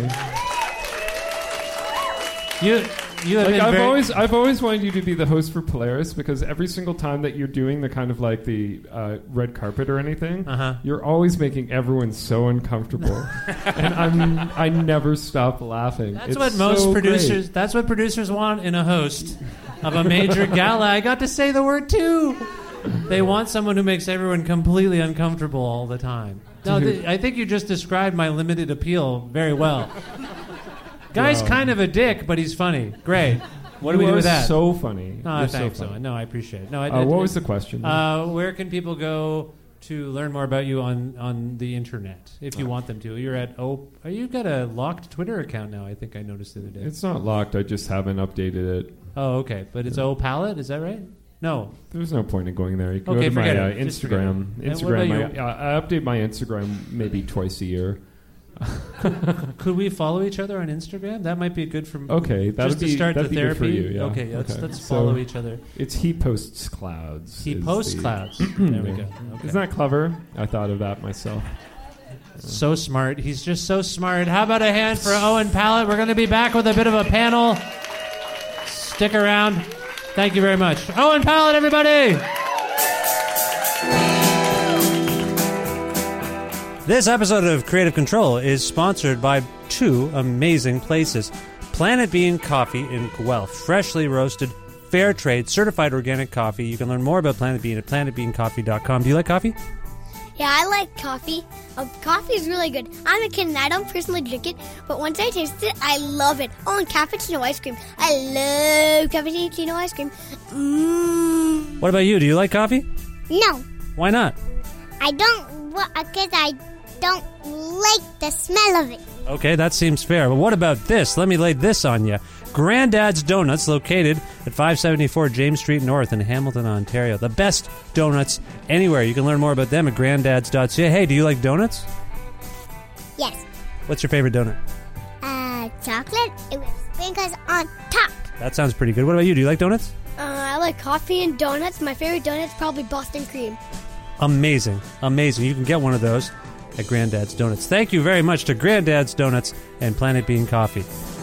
You have I've always wanted you to be the host for Polaris, because every single time that you're doing the kind of like the red carpet or anything, you're always making everyone so uncomfortable, and I never stop laughing. That's what most producers. Great. That's what producers want in a host of a major gala. I got to say the word too. They want someone who makes everyone completely uncomfortable all the time. No, I think you just described my limited appeal very well. Guy's kind of a dick, but he's funny. Great. What do we do with that? So funny. Oh, thanks. So no, I appreciate it. No, what was the question? Where can people go to learn more about you on the internet if you want them to? You're at you've got a locked Twitter account now. I think I noticed the other day. It's not locked. I just haven't updated it. Oh, okay. But it's O Pallett. Is that right? No. There's no point in going there. You can go to my Instagram. I update my Instagram maybe twice a year. Could we follow each other on Instagram? That might be good for that'd to start the be therapy. Good for you, yeah. Okay, let's follow each other. It's He Posts Clouds. He Posts Clouds. There we go. Okay. Isn't that clever? I thought of that myself. So smart. He's just so smart. How about a hand for Owen Pallett? We're going to be back with a bit of a panel. Stick around. Thank you very much. Owen Pallett, everybody! This episode of Creative Control is sponsored by two amazing places. Planet Bean Coffee in Guelph. Freshly roasted, fair trade, certified organic coffee. You can learn more about Planet Bean at planetbeancoffe.com. Do you like coffee? Yeah, I like coffee. Coffee is really good. I'm a kid and I don't personally drink it, but once I taste it, I love it. Oh, and cappuccino ice cream. I love cappuccino ice cream. Mmm. What about you? Do you like coffee? No. Why not? I don't, because I don't like the smell of it. Okay, that seems fair. But what about this? Let me lay this on you. Grandad's Donuts, located at 574 James Street North in Hamilton, Ontario. The best donuts anywhere. You can learn more about them at granddads.ca. Hey, do you like donuts? Yes. What's your favorite donut? Chocolate with sprinkles on top. That sounds pretty good. What about you? Do you like donuts? I like coffee and donuts. My favorite donut's probably Boston cream. Amazing. Amazing. You can get one of those at Granddad's Donuts. Thank you very much to Granddad's Donuts and Planet Bean Coffee.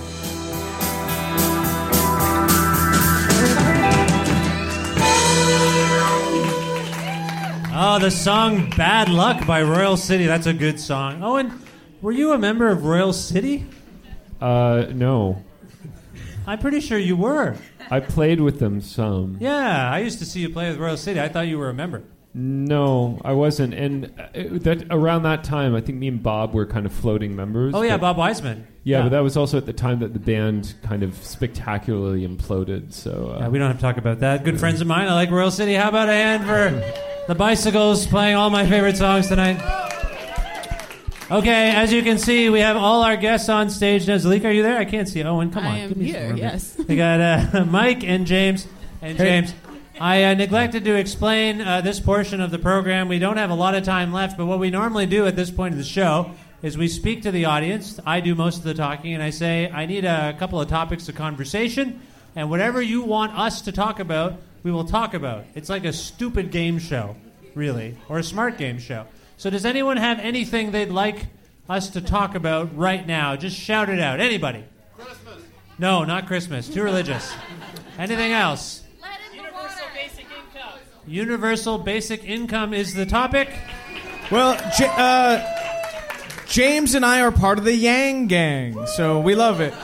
Oh, the song Bad Luck by Royal City. That's a good song. Owen, were you a member of Royal City? No. I'm pretty sure you were. I played with them some. Yeah, I used to see you play with Royal City. I thought you were a member. No, I wasn't. And around that time, I think me and Bob were kind of floating members. Oh, yeah, Bob Wiseman. Yeah, but that was also at the time that the band kind of spectacularly imploded. So yeah, we don't have to talk about that. Good friends of mine. I like Royal City. How about a hand for the Bicycles playing all my favorite songs tonight? Okay, as you can see, we have all our guests on stage now. Zalika, are you there? I can't see Owen. Come on. I am give me here, some room. yes. We got Mike and James. James, I neglected to explain this portion of the program. We don't have a lot of time left, but what we normally do at this point of the show is we speak to the audience. I do most of the talking, and I say, I need a couple of topics of conversation, and whatever you want us to talk about, we will talk about. It's like a stupid game show, really, or a smart game show. So does anyone have anything they'd like us to talk about right now? Just shout it out. Anybody? Christmas. No, not Christmas. Too religious. Anything else? Universal basic income. Universal basic income is the topic. Well, James and I are part of the Yang Gang, so we love it.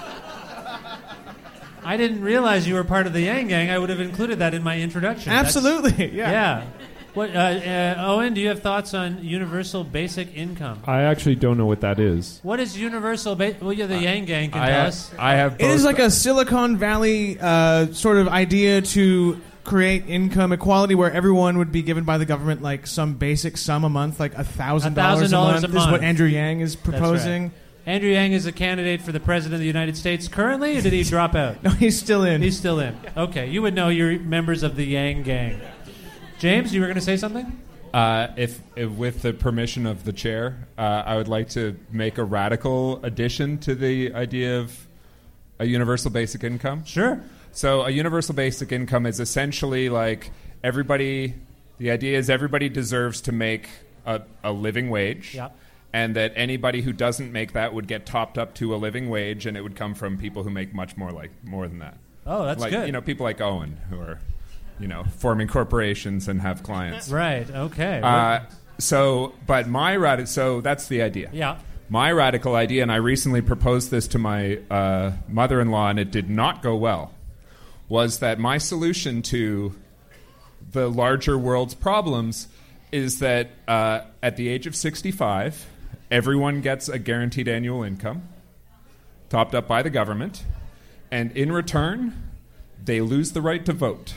I didn't realize you were part of the Yang Gang. I would have included that in my introduction. Absolutely, yeah. What, Owen, do you have thoughts on universal basic income? I actually don't know what that is. What is universal basic? Well, yeah, the Yang Gang can tell us. I have. It is like a Silicon Valley sort of idea to create income equality where everyone would be given by the government like some basic sum a month, like $1,000 a month. This is what Andrew Yang is proposing. That's right. Andrew Yang is a candidate for the President of the United States currently, or did he drop out? No, he's still in. He's still in. Okay, you would know you're members of the Yang Gang. James, you were going to say something? If with the permission of the chair, I would like to make a radical addition to the idea of a universal basic income. Sure. So a universal basic income is essentially like everybody, the idea is everybody deserves to make a living wage. Yeah. And that anybody who doesn't make that would get topped up to a living wage, and it would come from people who make much more than that. Oh, that's good. You know, people like Owen who are, forming corporations and have clients. Right. Okay. So that's the idea. Yeah. My radical idea, and I recently proposed this to my mother-in-law, and it did not go well, was that my solution to the larger world's problems is that at the age of 65, everyone gets a guaranteed annual income, topped up by the government, and in return, they lose the right to vote.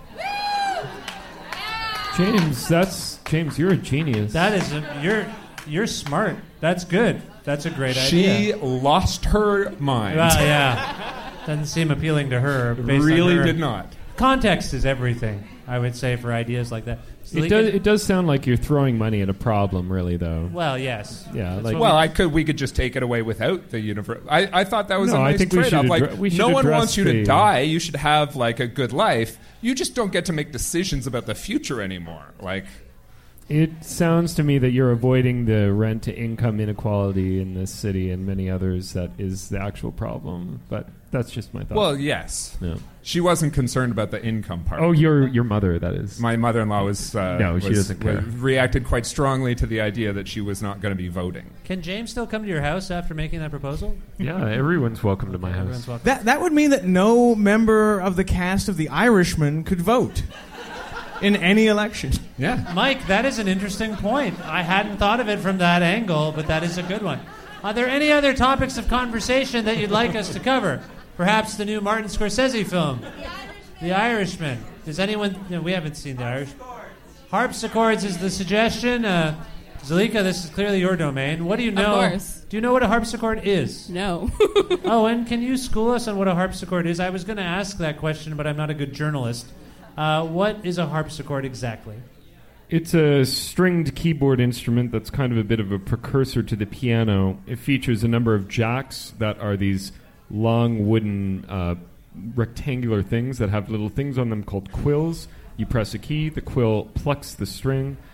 James, you're a genius. That is you're smart. That's good. That's a great She idea. lost her mind. Well, yeah. Doesn't seem appealing to her. Really did not. Context is everything, I would say, for ideas like that. It does sound like you're throwing money at a problem, really, though. Well, yes. Yeah. We could just take it away without the universe. I thought that was a nice I think trade-off. No one address wants you to die. You should have like a good life. You just don't get to make decisions about the future anymore. It sounds to me that you're avoiding the rent-to-income inequality in this city and many others that is the actual problem. But that's just my thought. Well, yes. Yeah. She wasn't concerned about the income part. Oh, your mother, that is. My mother-in-law was... no, she doesn't care. Reacted quite strongly to the idea that she was not going to be voting. Can James still come to your house after making that proposal? Yeah, everyone's welcome to my house. That would mean that no member of the cast of The Irishman could vote in any election. Yeah. Mike, that is an interesting point. I hadn't thought of it from that angle, but that is a good one. Are there any other topics of conversation that you'd like us to cover? Perhaps the new Martin Scorsese film, The Irishman. Does anyone... No, we haven't seen The Irishman. Harpsichords is the suggestion. Zalika, this is clearly your domain. What do you know? Of course. Do you know what a harpsichord is? No. Owen, can you school us on what a harpsichord is? I was going to ask that question, but I'm not a good journalist. What is a harpsichord exactly? It's a stringed keyboard instrument that's kind of a bit of a precursor to the piano. It features a number of jacks that are these long wooden rectangular things that have little things on them called quills. You press a key, the quill plucks the string,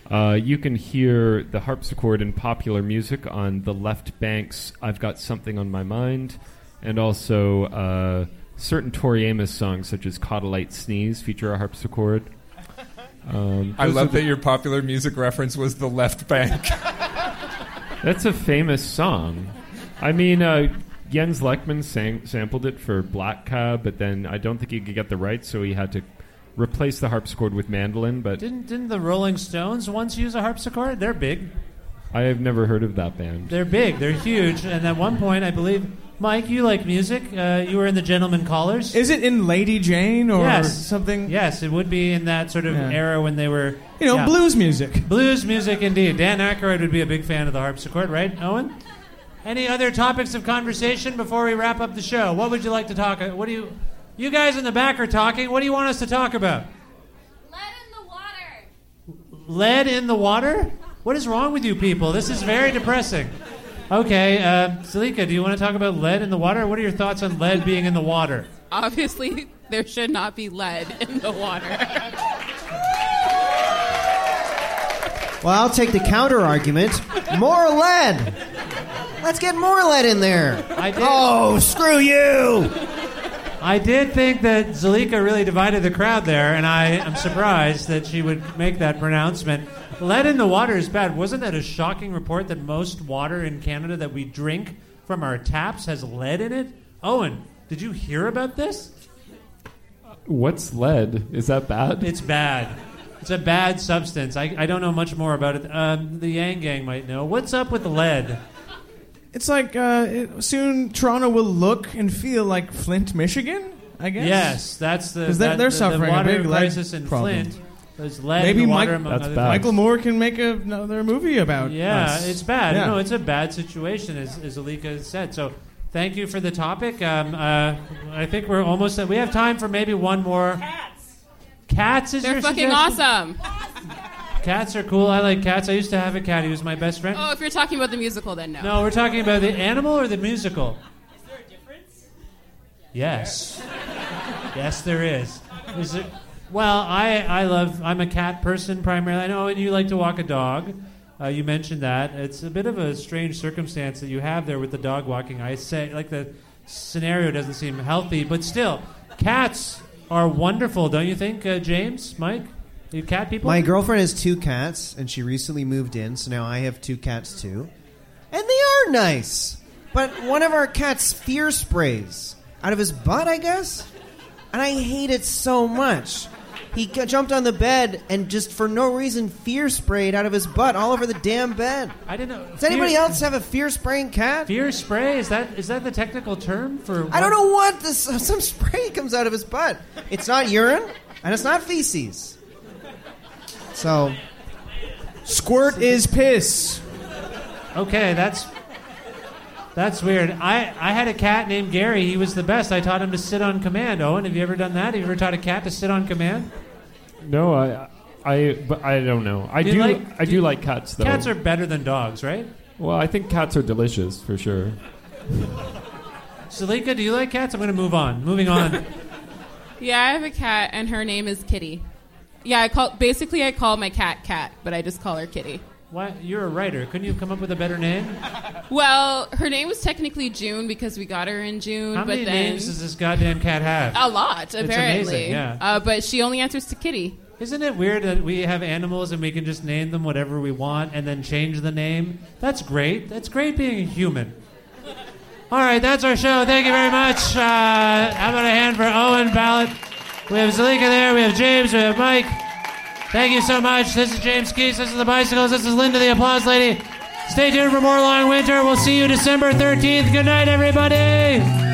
You can hear the harpsichord in popular music on the Left Bank's I've Got Something on My Mind, and also certain Tori Amos songs such as Codalite Sneeze feature a harpsichord. I love that your popular music reference was the Left Bank. That's a famous song. I mean, Jens Lekman sampled it for Black Cab, but then I don't think he could get the rights, so he had to replace the harpsichord with mandolin. But Didn't the Rolling Stones once use a harpsichord? They're big. I have never heard of that band. They're big. They're huge. And at one point, I believe, Mike, you like music. You were in the Gentlemen Callers. Is it in Lady Jane or yes. something? Yes, it would be in that sort of era when they were... blues music. Blues music, indeed. Dan Aykroyd would be a big fan of the harpsichord, right, Owen? Any other topics of conversation before we wrap up the show? What would you like to talk about? You guys in the back are talking. What do you want us to talk about? Lead in the water. Lead in the water? What is wrong with you people? This is very depressing. Okay, Zalika, do you want to talk about lead in the water? What are your thoughts on lead being in the water? Obviously, there should not be lead in the water. Well, I'll take the counter argument. More lead. Let's get more lead in there. Oh, screw you. I did think that Zalika really divided the crowd there, and I am surprised that she would make that pronouncement. Lead in the water is bad. Wasn't that a shocking report that most water in Canada that we drink from our taps has lead in it? Owen, did you hear about this? What's lead? Is that bad? It's bad. It's a bad substance. I don't know much more about it. The Yang Gang might know. What's up with lead? It's like soon Toronto will look and feel like Flint, Michigan, I guess. Yes, that's the... they're suffering the water a big crisis lead in problem. Flint. There's lead Maybe in the water, among other things. Michael Moore can make another movie about us. It's bad. Yeah. No, it's a bad situation, as Alika said. So thank you for the topic. I think we're almost... We have time for maybe one more. Cats is They're your fucking suggestion? awesome. Cats are cool. I like cats. I used to have a cat. He was my best friend. Oh, if you're talking about the musical, then no. No, we're talking about the animal or the musical? Is there a difference? Yes. Yes, there is. Is there... Well, I'm a cat person primarily. I know, and you like to walk a dog. You mentioned that. It's a bit of a strange circumstance that you have there with the dog walking. I say, like, the scenario doesn't seem healthy, but still, cats are wonderful, don't you think, James, Mike? Are you cat people? My girlfriend has 2 cats, and she recently moved in, so now I have 2 cats too. And they are nice. But one of our cats fear sprays out of his butt, I guess? And I hate it so much. He jumped on the bed and just for no reason fear sprayed out of his butt all over the damn bed. I didn't know. Does anybody else have a fear spraying cat? Fear spray? Is that the technical term for what? I don't know what this. Some spray comes out of his butt. It's not urine and it's not feces. So, squirt is piss. Okay, that's weird. I had a cat named Gary. He was the best. I taught him to sit on command. Owen, have you ever done that? Have you ever taught a cat to sit on command? No, but I don't know. I do like cats though. Cats are better than dogs, right? Well, I think cats are delicious for sure. Salika, do you like cats? I'm going to move on. Moving on. Yeah, I have a cat, and her name is Kitty. Yeah, I call my cat Cat, but I just call her Kitty. Why? You're a writer. Couldn't you have come up with a better name? Well, her name was technically June because we got her in June. How many names does this goddamn cat have? A lot, apparently. It's amazing, yeah. But she only answers to Kitty. Isn't it weird that we have animals and we can just name them whatever we want and then change the name? That's great. That's great being a human. All right, that's our show. Thank you very much. How about a hand for Owen Ballot? We have Zalika there. We have James. We have Mike. Thank you so much. This is James Keese. This is the Bicycles. This is Linda, the Applause Lady. Stay tuned for more Long Winter. We'll see you December 13th. Good night, everybody.